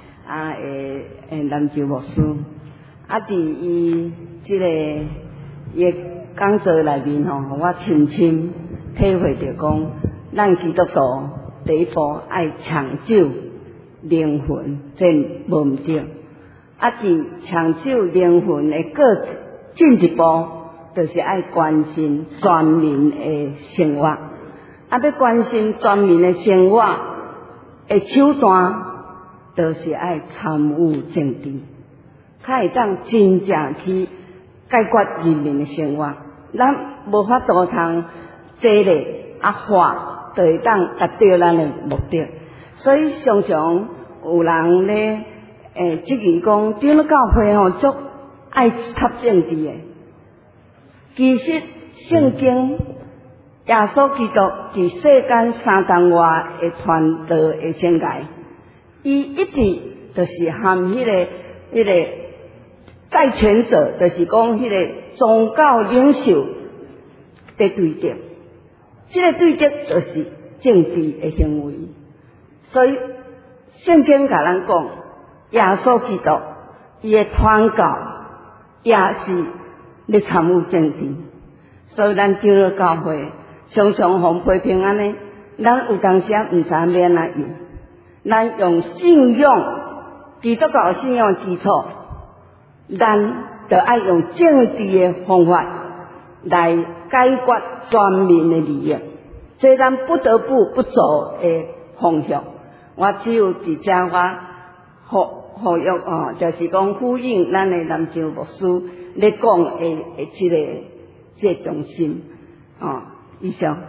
南州牧师。伫伊即个伊讲座内面我深深体会着讲，咱基督徒第一步爱抢救灵魂，这无毋对。伫抢救灵魂的过进一步，就是爱关心全民的生活。要关心全民的生活的手段，就是爱参与政治。较会当真正去解决人民的生活，咱无法度通这类法，就会当达到咱的目的。所以常常有人咧，质疑讲，长老教会足爱插政治的。其实圣经耶稣基督伫世间3当外的传道的生涯，伊一直就是含迄个。在权者就是讲，迄个宗教领袖的对敌，这个对敌就是政治的行为。所以圣经甲咱讲，耶稣基督伊的传教也是咧参与政治。所以咱长老教会常常互批评安尼，咱有当时毋知免来用，咱用信仰基督教信仰基础。咱就爱用政治的方法来解决全民的利益，这咱不得不走的方向。我只有伫遮呼吁就是讲呼应咱的南州牧师咧讲的这个中心， 以上。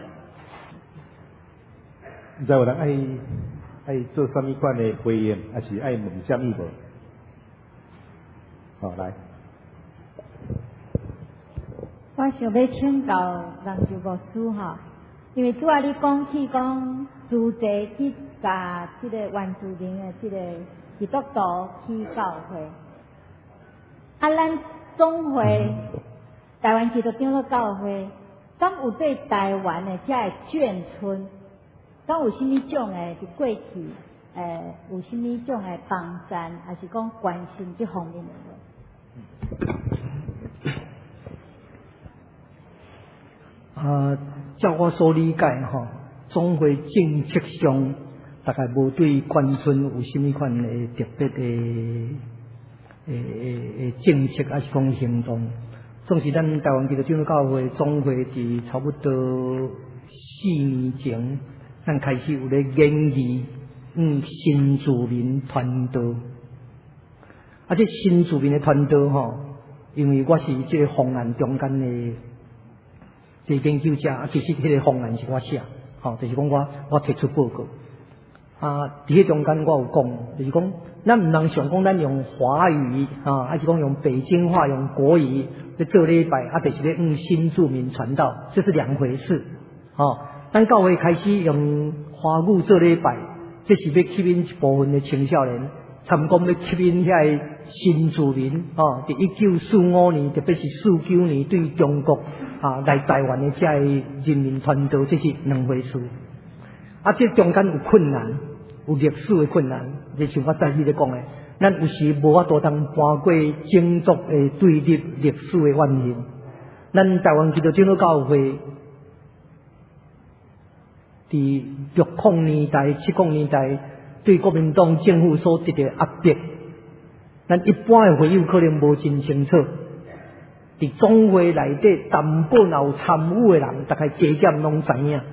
毋知有人爱做什么款的回应，还是爱问什么无？好，来。 我想要请教人事牧师哈，因为拄仔你讲起讲自济去甲即个原住民的即个基督徒去教会，咱总会台湾基督长教会，敢有对台湾的遮个眷村？敢有甚物种诶？伫过去，有甚物种诶帮赞，还是讲关心这方面诶？照我所理解吼，总会政策上大概无对眷村有甚物款诶特别诶政策，还是讲行动。总是咱台湾基督教教会总会伫差不多4年前。咱开始有咧研议，新住民团队，这新住民的团队吼，因为我是这个方案中间的这研究者，其实迄个方案是我写，就是讲我提出报告，伫迄中间我有讲，就是讲咱唔能想讲咱用华语还是讲用北京话、用国语咧做礼拜，就是咧新住民传道，这是两回事，咱教会开始用华语做礼拜，这是要吸引一部分的青少年，参讲要吸引遐个新住民伫1945年，特别是49年对中国来台湾的遮个人民团队，这是两回事。这中间有困难，有历史的困难，就像我早起咧讲的，咱有时无法度通搬过种族的对立、历史的原因。咱台湾基督教教会。伫60年代、70年代，对国民党政府所得的压迫，咱一般的会友可能无真清楚。伫总会内底，淡薄有参与的人，大概加减拢知影。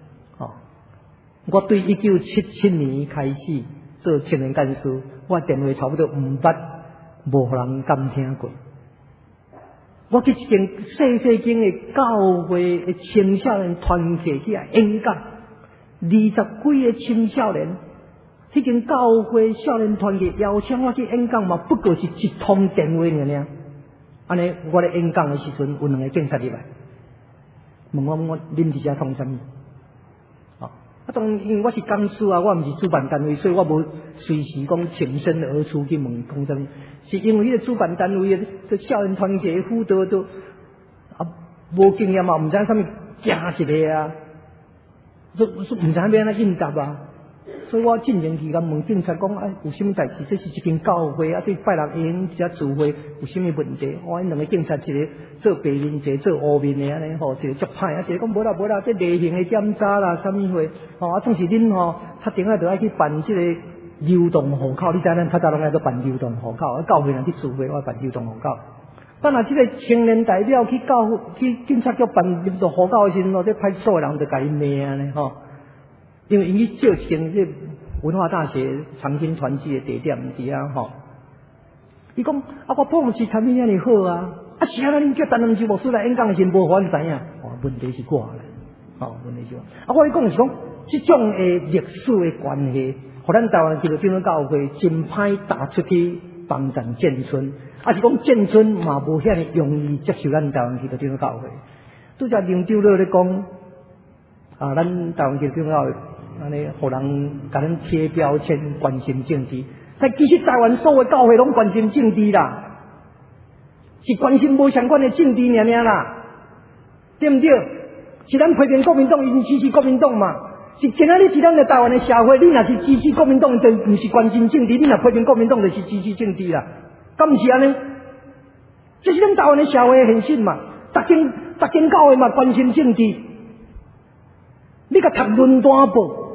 我对1977年开始做青年干事，我电话差不多500，无互人敢听过。我去一间细间的教会的青少年团体去演讲。20几个青少年，迄间教会少年团体邀请我去演讲嘛，不过是一通电话尔。安尼，我咧演讲的时阵，有2个警察入来，问我恁伫遮创啥物？当因为我是讲师我毋是主办单位，所以我无随时讲挺身而出去问讲啥物。是因为迄个主办单位的这少年团体辅导都无经验毋知啥物惊一个啊。说唔知要安怎应答所以我进前期甲问警察讲，有啥物代志？这是一间教会对拜六营一只聚会有啥物问题？因2个警察，一个做白面，一个做黑面的安尼一个足歹，一个讲无啦，这例行的检查啦，啥物货总是恁确定就爱去办这个流动户口，你知咱较早拢爱做办流动户口，教会人去聚会我办流动户口。当然，这个青年代表去警察局办流动户口的时阵这派出所的人就甲伊骂呢因为伊去借一间这文化大学长青团契的地点伫遐伊讲我碰是产品遐尼好是安尼恁叫陈良基牧师来演讲的时无互阮知影问题是我咧问题是我我咧讲是讲这种的历史的关系，互咱台湾基督教会真歹打出去帮助建村。是讲建村嘛无遐尼容易接受咱台湾基督教会。拄则林长老咧讲咱台湾基督教会安尼，互人甲咱贴标签，关心政治。但其实台湾所有教会拢关心政治啦，是关心无相关的政治尔啦，对毋对？是咱批评国民党，伊支持国民党嘛？是今仔日是咱的台湾的社会，你若是支持国民党，就毋是关心政治；你若批评国民党，就是支持政治啦。敢毋是安尼？这是咱台湾的社会的现实嘛。逐间教会嘛关心政治。你甲读论坛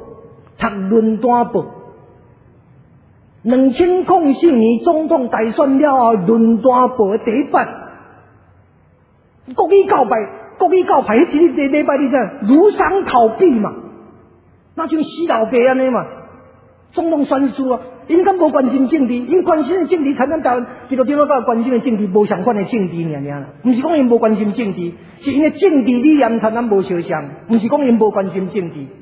报，2004年总统大选了后，论坛报的第一版，国语教派迄时日礼拜你知如丧考妣嘛，那像死老爸安尼嘛。总统选书因敢无关心政治，因关心的政治，才咱台湾基督教教关心的政治，无相关的政治尔啦。毋是讲因无关心政治，是因的政治理念才咱无相像，毋是讲因无关心政治。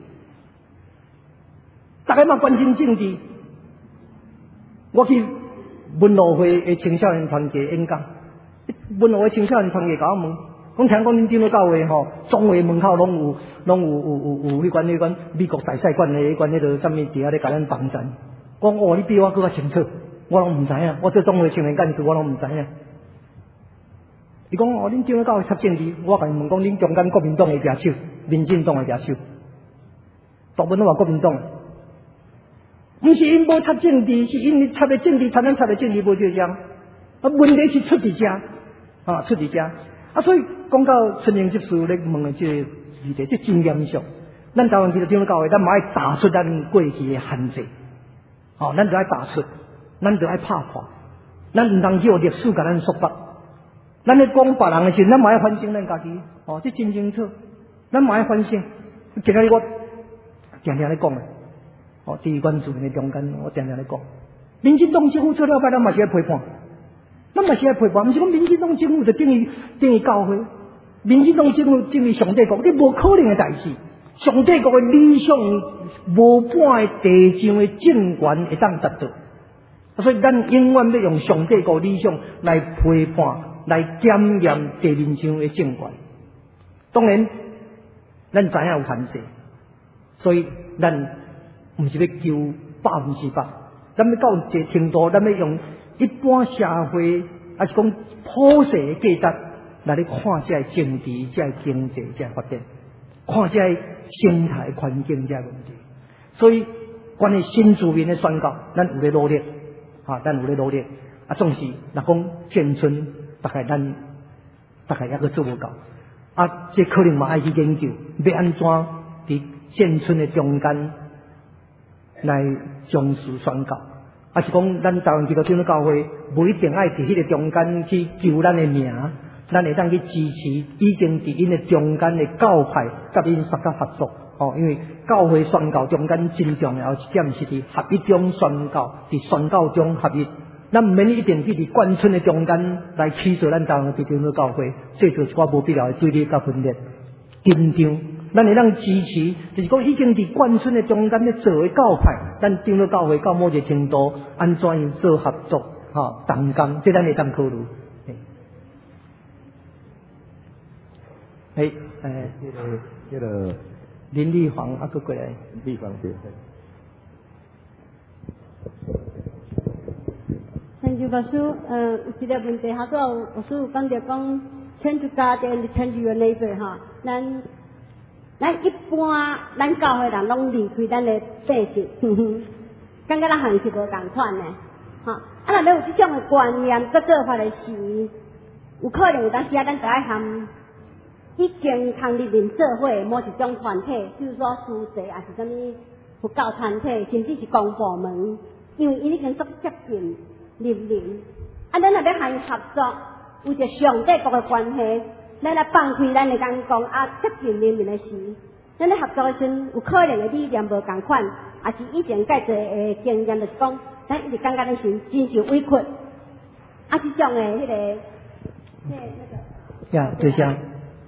大家嘛关心政治。我去文路会的青少年团结演讲，文路会青少年团结甲我问，讲听讲恁长老教会吼，总会门口拢有迄款美国大使馆的迄款迄个啥物伫遐咧甲咱帮衬。讲哦，你比我更较清楚，我拢毋知影。我做总会青年干事，我拢毋知影。伊讲哦，恁长老教会插政治，我甲伊问讲，恁中间国民党的抓手，民进党的抓手，大部分都话国民党。毋是因无插政治，是因插的政治，参咱插的政治无相像。啊，问题是出伫遮，出伫遮。啊，所以讲到陈明执事咧问的这个议题，这真严肃。咱台湾基督长老教会，咱嘛爱打出咱过去的限制。咱就爱打出，咱就爱拍破，咱毋通去互历史甲咱束缚。咱咧讲别人的时，咱嘛爱反省咱家己。这真清楚，咱嘛爱反省。今仔日我常常咧讲诶。伫原住民的中间，我常常咧讲，民进党政府做了歹，咱嘛是爱批判，咱嘛是爱批判。毋是讲民进党政府就等于教会，民进党政府等于上帝国，你无可能的代志。上帝国的理想，无半个地上的政权会当达到，所以咱永远要用上帝国理想来批判、来检验地面上的政权。当然，咱知影有限制，所以咱毋是要求100%，咱要到一个程度，咱要用一般社会，还是讲普世的价值来咧看这政治、这经济、这发展。看这生态环境这问题，所以关于新住民的宣告，咱有咧努力，咱有咧努力。总是若讲眷村，大概还阁做无够。这可能嘛爱去研究，要安怎伫眷村的中间来将事宣告，是讲咱台湾基督教教会不一定爱伫迄个中间去求咱的名。咱会当去支持已经伫因的中间的教派，甲因相甲合作。因为教会宣告中间真重要一点是伫合一中宣告，伫宣告中合一。咱毋免一定去伫眷村的中间来起做咱台湾基督教教会，制造一寡无必要的对立甲分裂。紧张，咱会当支持，就是讲已经伫眷村的中间咧做的教派，咱长老教会到某一个程度，安怎样做合作，同工，这咱会当考虑。 这个林立煌佫过来， 地方学生。 Thank you， 法师。有一个问题，下个法师有讲到讲 ，change to God and change your neighbor 哈。咱一般咱教会人拢离开咱的性质，感觉咱行是无共款的，哈。若要有这种的观念佮做法的时，有可能有当时咱就爱含。已经通入面社会某一种团体，比如说书籍，还是什么佛教团体，甚至是公部门，因为伊已经足接近入面。咱若要和伊合作，有一个上帝国的关系，咱来放开咱的眼光，接近入面的时，咱咧合作的时阵，有可能的理念无共款，也是以前介侪的经验，就是讲，咱一直感觉咱是真受委屈，这种的迄个， 对象。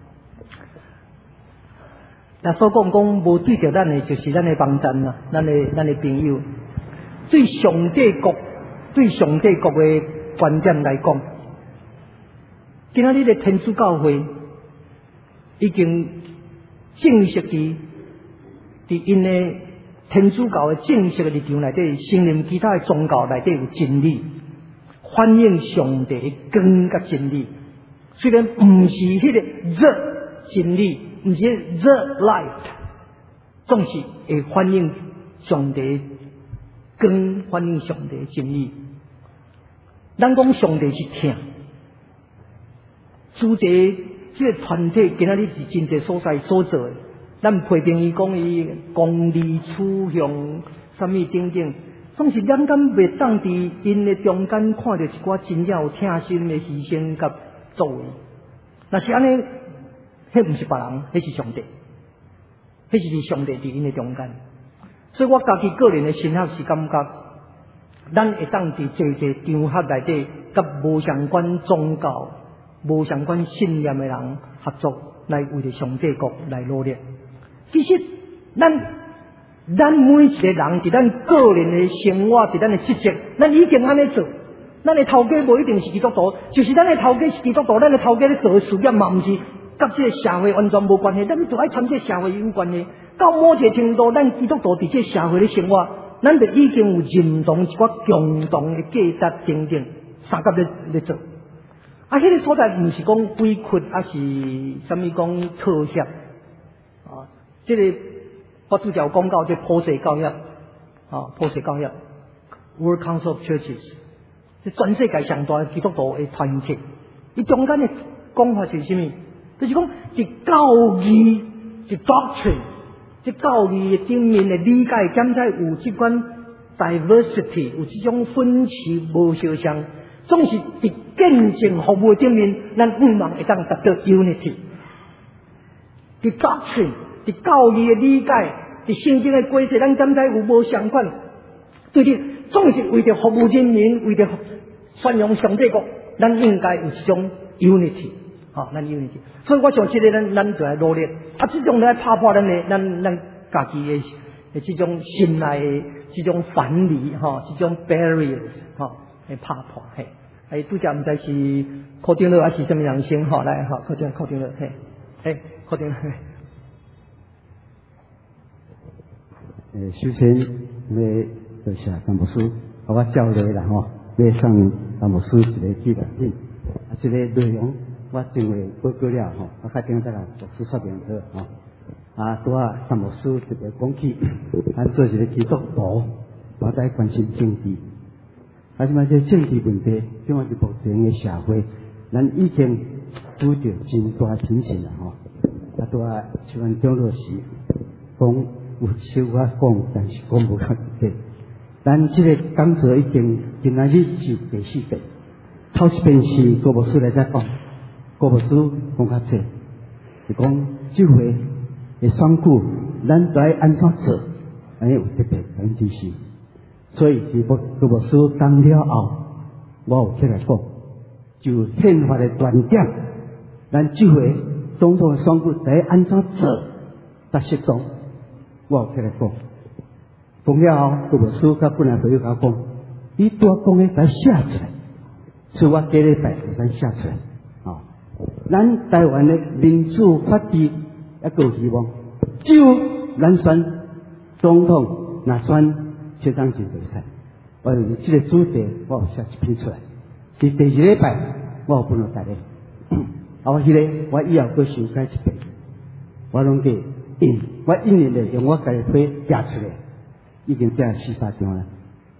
所讲无对着咱的，就是咱的帮衬啦，咱的朋友。对上帝国的观点来讲，今仔日的天主教会已经正式伫因的天主教的正式的立场内底，承认其他的宗教内底有真理，反映上帝的光甲真理。虽然毋是迄个真理。毋是 the light， 总是会反映上帝光，反映上帝真理。咱讲上帝是听，主这个团体今仔日是真侪所在所做的，咱批评伊讲伊功利取向，啥物等等，总是咱敢袂当伫因的中间看到一寡真正有疼心的牺牲甲作为。若是安尼。迄毋是别人，迄是上帝，迄是上帝伫因的中间。所以我家己个人的心学是感觉， 咱会当伫场合内底，甲无相关宗教、无相关信念的人合作，来为着上帝国来努力。其实，咱每一个人伫咱个人的生活，伫咱的职责，咱已经安尼做。咱的头家无一定是基督徒，就是咱的头家是基督徒，咱的头家咧做的事业嘛，毋是甲这个社会完全无关系，咱就爱参这社会有关系。到某一个程度，咱基督徒伫这社会咧生活，咱就已经有认同一寡共同的价值等等，三甲咧做。啊，迄个所在毋是讲委屈，啊是啥物讲妥协啊？这个我拄则讲到这普世教育啊，普世教育 ，World Council of Churches。是全世界上大基督徒的团体，伊中间的讲法是啥物？就是讲，是教义，是 doctrine， 即教义的顶面的理解，检在有即款 diversity， 有即种分歧无相像，总是伫见证服务的顶面，咱希望会当达到 unity。伫 doctrine， 伫教义的理解，伫圣经的解释，咱检在有无相款，对的。总是为着服务人民，为着宣扬上帝国，咱应该有一种 unity， 咱 unity。所以我想，这个咱就来努力，这种来打破咱家己的这种心内的这种藩篱，这种 barriers， 来打破。嘿，拄则毋知是柯长老还是什么人先，来，柯长老，嘿，柯长老， 首先多谢甘牧师，把我叫来啦要送甘牧师一个纪念品。这个内容我认为报告了我较顶再来牧师说明好拄甘牧师一个讲起，咱做一个基督徒，我在关心政治，即摆这政治问题，即摆是目前的社会，咱已经拄着真大挑战啦拄像阮长老时讲有小可讲，但是讲无较对。咱这个讲座已经今仔日是第四遍，头一遍是郭牧师来在讲，郭牧师讲较济，是讲这回的选举，咱该安怎做，安尼有特别咱指示。所以是郭牧师讲了后，我有起来讲，就宪法的断点，咱这回总统的选举该安怎做，达适当，我有起来讲。讲了后，郭牧师甲本来朋友甲我讲，你多讲的该写出来，所以我几礼拜就咱写出来。咱台湾的民主法治一个有希望，只有咱选总统，若选市长就袂使。我用这个主题，我有写一篇出来。是第二礼拜，我有分互大家。我迄个我以后佫修改一遍，我拢给印，我印年咧用我家己批写出来。已经写48张了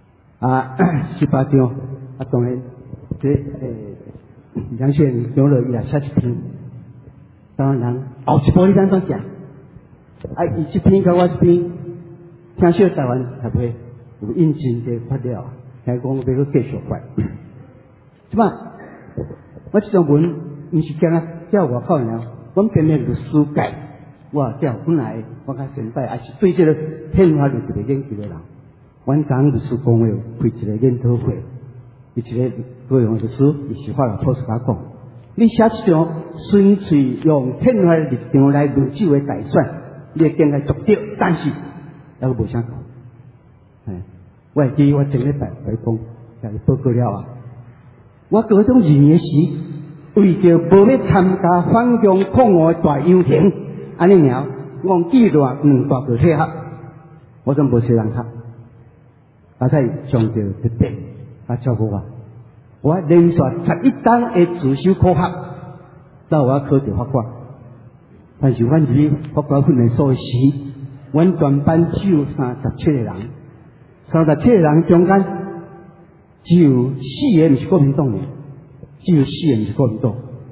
，18张当然这梁选长老伊也写一篇，当然后一步你怎写？伊这篇甲我这篇，听说台湾合批有印真济发了，听讲要搁继续发。即摆我这张文毋是惊叫外口尔，我偏偏律师界。我叫本来我较先辈，也是对这个宪法有一个研究的人。阮讲律师公会开一个研讨会，一个各样律师，伊是法律老师甲讲，你写一张纯粹用宪法的立场来论这个大选，你会更加足对，但是还无啥讲。我会记我前礼拜来讲，甲伊报告了啊。我各种认为是为着无要参加反共抗俄的大游行。安尼尔，我记住2大个体盒，我真无谁人盒，在上着特别照顾我连续11档的自修考核，到我考着法官，但是阮伫法官训练所时，阮全班只有37个人，37个人中间只有4个毋是国民党的，只有4个毋是国民党，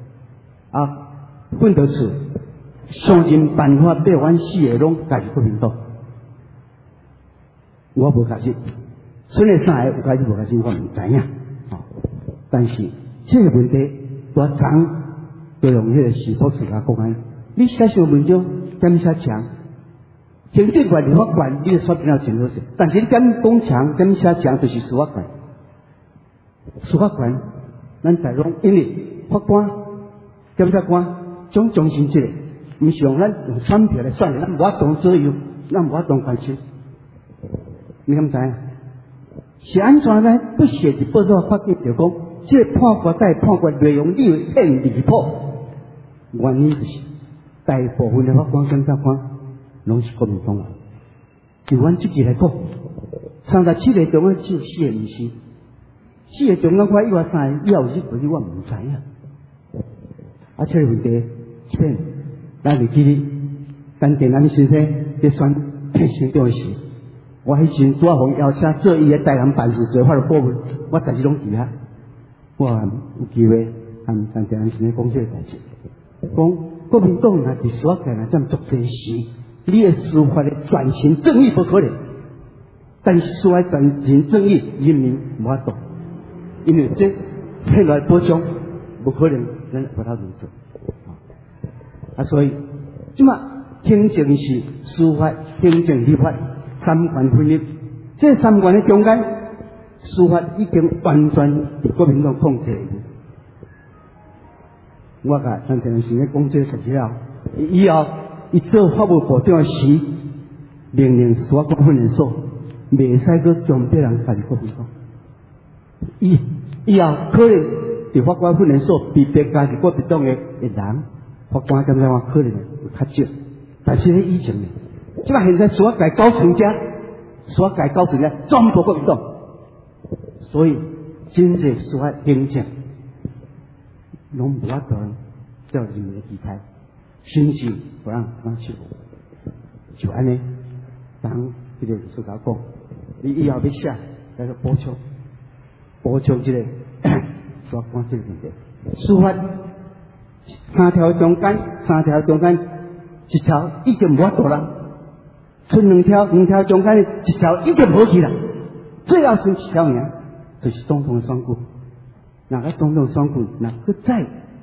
训导处。想尽办法要阮4个拢家己国民党，我无解释，剩下3个有解释无解释我毋知影。但是这个问题，我昨就用迄个司法处甲讲安，你写上文章点写强， 行政管理法管，你说比较清楚些。但是你点讲强，点写强，就是司法管。司法管，咱在讲，因为法官、检察官总中心制，唔是用咱用选票来选的，咱无法当左右，咱无法当关系。你敢知？是安怎呢？不写的报纸法院就讲，这判决在判决内容你很离谱，原因就是大部分的法官、检察官拢是国民党人。就阮自己来讲，37个中央只有4个唔是，4个中央法123个，以后是不是我唔知啊？啊，这个问题，这边咱会记哩，陈建安先生在选行政时，我迄时拄好邀请做伊个台南办事做法律顾问，我代志拢记啊。我有机会和陈建安先生讲这个代志，讲国民党若伫司法界若这么做这事，你的司法的转型正义不可能，但是司法转型正义人民无法度，因为这骗来保障不可能，咱不他如做啊，所以即嘛行政是司法、行政、立法三权分立，这三权的中间，司法已经完全被国民党控制。我甲陈建安先生讲这个事情了，以后伊做法务部长时，命令司法官训练所袂使去将别人犯国民党。以后可能伫法官训练所被别家是国民党的人，法官检察官可能有较少，但是咧以前呢，即摆现在司法界高层家，司法界高层家全部国民党，所以真正司法行政拢无法度叫人民的期待。甚至不让他去，就安尼，当这个司法讲，你以后要写那个补充这个司法官这个问题。司法三条中间一条已经无法度啦，剩两条中间一条已经无去啦，最后剩一条尔，就是总统的选举。哪个总统选举，哪个再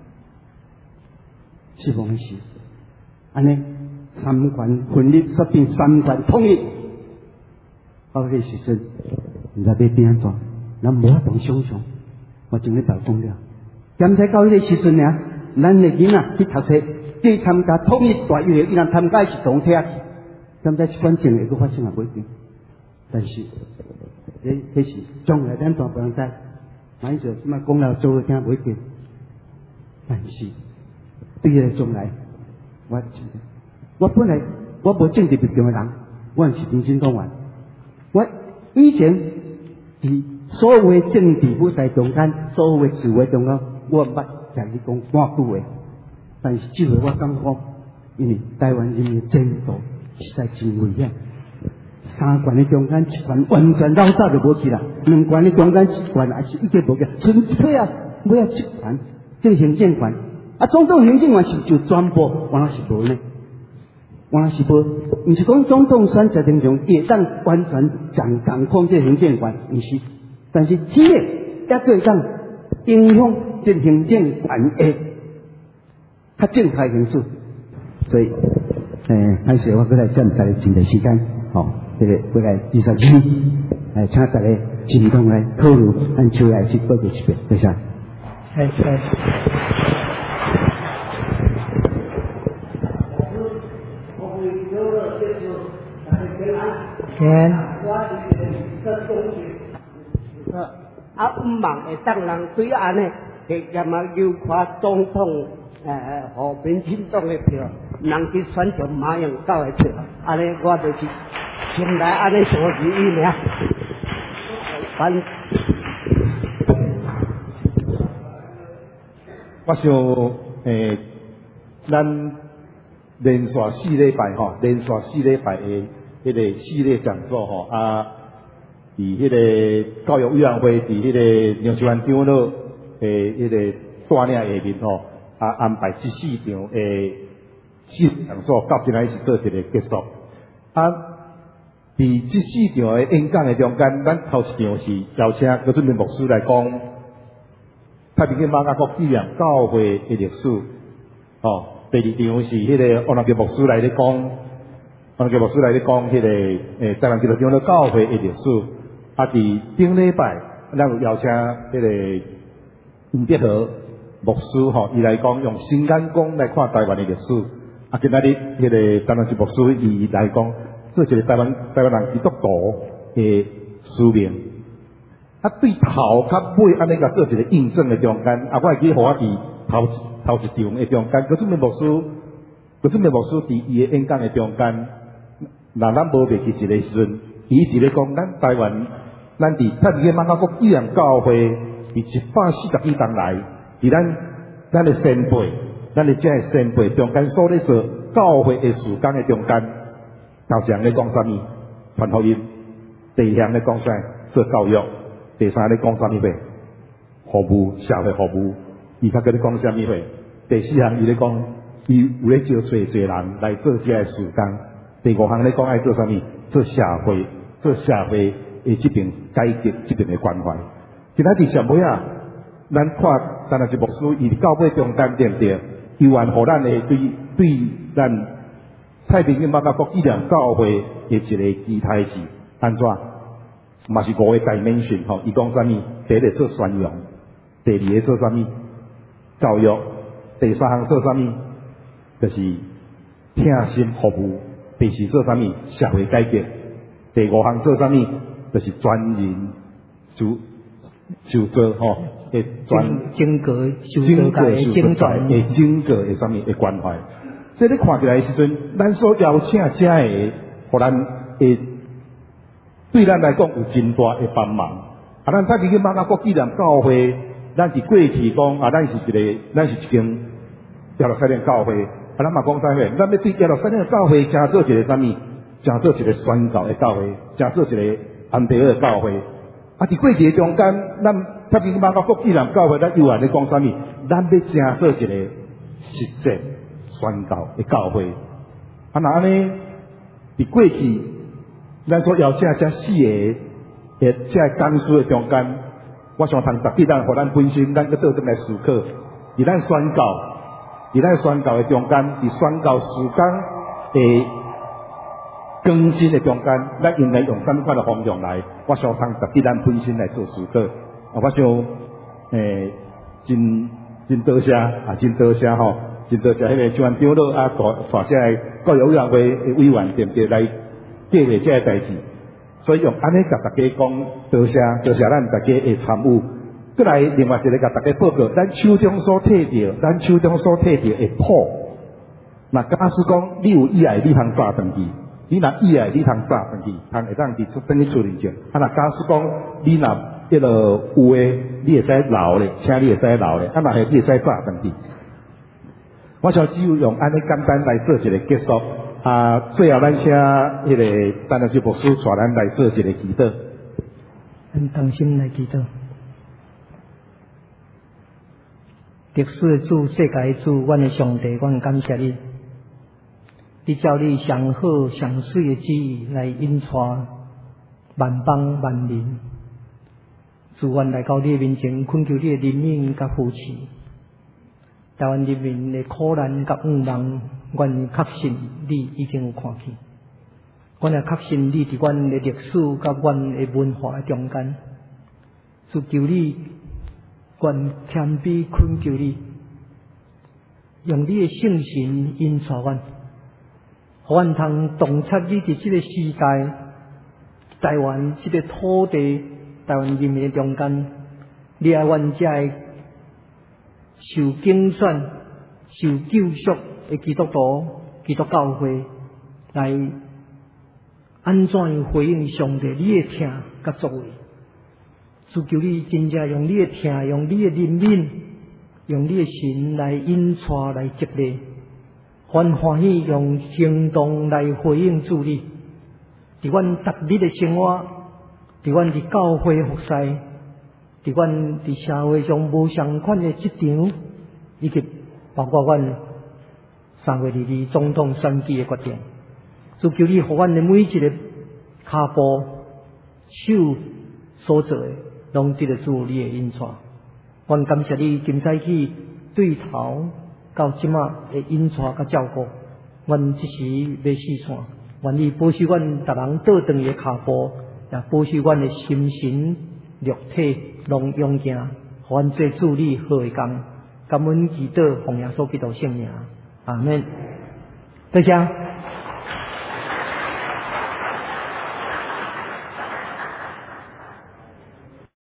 是方式？安尼三权分立，说定三权统一，到迄个时阵，唔知要变安怎？咱无法度想象。我前日就讲了，检察到迄个时阵呢，咱的囡仔去读册，去参加统一大游行，伊若参加是同体，检察关键会阁发生也不一定。但是，迄是将来咱大部分知，买做即摆讲了做听不一定。但是，对个将来。我本来我无政治立场的人，我是民进党员。我以前伫所有的政治舞台中间，所有的事务中间，我捌在你讲半句话。但是这回我感觉，因为台湾人民的前途实在真危险。三权的中间一权完全老早就无去啦，两权的中间一权也是已经无去，剩一批啊，尾啊一权，这个行政权。啊，总统行政权是就全部，原来是无呢？原来是无，毋是讲总统选择程中也当完全掌控这行政权，毋是。但是体个也可以当影响这行政权的较正确形式。所以，还是我过来占大家真侪时间，这个过来22日，请大家尽量来考虑，按照来去报告一遍，多谢。 唔忙会当人对安尼，直接嘛优化总统和民进党的票，人去选择马英九的票，安尼我就是先来安尼所指意呢。 我想咱连续4礼拜连续4礼拜的迄个系列讲座伫迄个教育委员会，伫迄个杨秀安长老迄个带领下面安排这4场系列讲座，到今仔是做一个结束。伫这4场的演讲的中间，咱头一场是邀请郭俊明牧师来讲太平间马家国纪念教会的历史。第二场是迄个王立基牧师来咧讲王家牧师来咧讲迄个台湾基督教教会的历史，啊，伫顶礼拜咱有邀请迄个吴德和牧师吼，伊来讲用新眼光来看台湾的历史。啊，今仔日迄个台湾基督牧师伊来讲，做一个台湾人基督徒的使命。啊，对头较尾安尼甲做一个印证的中间，啊，我会记互我伫头一场的中间，嗰阵的牧师伫伊的演讲的中间，若咱无袂记一个时阵，伊伫咧讲咱台湾，咱伫太平洋马国纪念教会伫140几年来，伫咱的先辈，咱的这些先辈中间所咧做教会的事工的中间，头一项咧讲啥物？传福音；第二项咧讲啥？做教育；第三咧讲啥物货？服务社会服务。伊较跟你讲啥物货？第四项伊咧讲，伊有咧招找侪人来做这个事工。第五项咧讲爱做啥物？做社会的这边改革这边的关怀。今仔日上尾啊，咱看但若是牧师伊到尾中间对不对？希望互咱的对咱太平洋马甲国纪念教会的一个期待是安怎？嘛是5个dimension吼，伊讲啥物？第一个做宣扬，第二个做啥物？教育，第三项做啥物？就是听心服务，第四做啥物？社会改革，第五项做啥物？就是专人就做吼，会整个的啥物的关怀。所以你看起来的时阵，咱所邀请遮的，互咱会对咱来讲有真大的帮忙。啊，咱太平洋马甲国纪念教会，咱是过去讲啊，咱是一间耶路撒冷教会。啊，咱嘛讲啥货？咱要对耶路撒冷教会诚做一个啥物？诚做一个宣教的教会，诚做一个安提阿的教会。啊，伫过去的中间，咱太平洋马甲国纪念教会，咱有人咧讲啥物？咱要诚做一个实践宣教的教会。啊，那安尼伫过去，咱所邀请这4个这讲师的中间，我想通特别咱互咱本身，咱去倒转来思考，伫咱宣教的中间，伫宣教事工的更新的中间，咱应该用什么款的方向来？我想通特别咱本身来做思考。啊，我想真多谢啊，真多谢吼，真多谢迄个中央长老啊，带这教育委员会的委员对不对来计划这个代志。所以用安尼甲大家讲，多谢咱大家的参与。再来另外一个甲大家报告，咱手中所摕着的谱，那假使讲你有意爱，你通抓回去；你若意爱，你通抓回去，通会当伫等于厝里前。啊，那假使讲你若迄落有诶，你会使留咧，请你会使留咧；啊，若系你会使抓回去。我想只有用安尼简单来做一个结束。啊，最后咱请迄个单日牧师带咱来做一个祈祷。 咱同心来祈祷。历史的主、世界的主，阮的上帝，阮感谢你。你照你上好上水的旨意来引带万邦万民，自愿来到你的面前，恳求你的怜悯甲扶持。台湾人民的苦难甲愿望，阮确信你已经有看见。阮也确信你伫阮的历史甲阮的文化中间，就求你，阮谦卑恳求你，用你的圣神引带阮，互阮通洞察你伫这个时代，台湾这个土地，台湾人民的中间，你爱阮遮的受竞选、受救赎的基督徒、基督教会，来安怎回应上帝你的听甲作为？主求你真正用你的听，用你的怜悯，用你的神来引带来激励，欢欢喜用行动来回应主你。伫阮逐日的生活，伫阮伫教会服侍，伫阮伫社会上无相款的职场，以及包括阮3月22总统选举的决定，主求你，互阮的每一个骹步、手所做的，拢得主你的引带。阮感谢你，今早起对头到即马的引带甲照顾，阮即时要四散， 愿意保守阮逐人倒转伊的脚步，也保守阮的心神肉体拢勇行，互阮做主理好的工。感恩祈祷，奉耶稣基督圣名，阿门。多谢。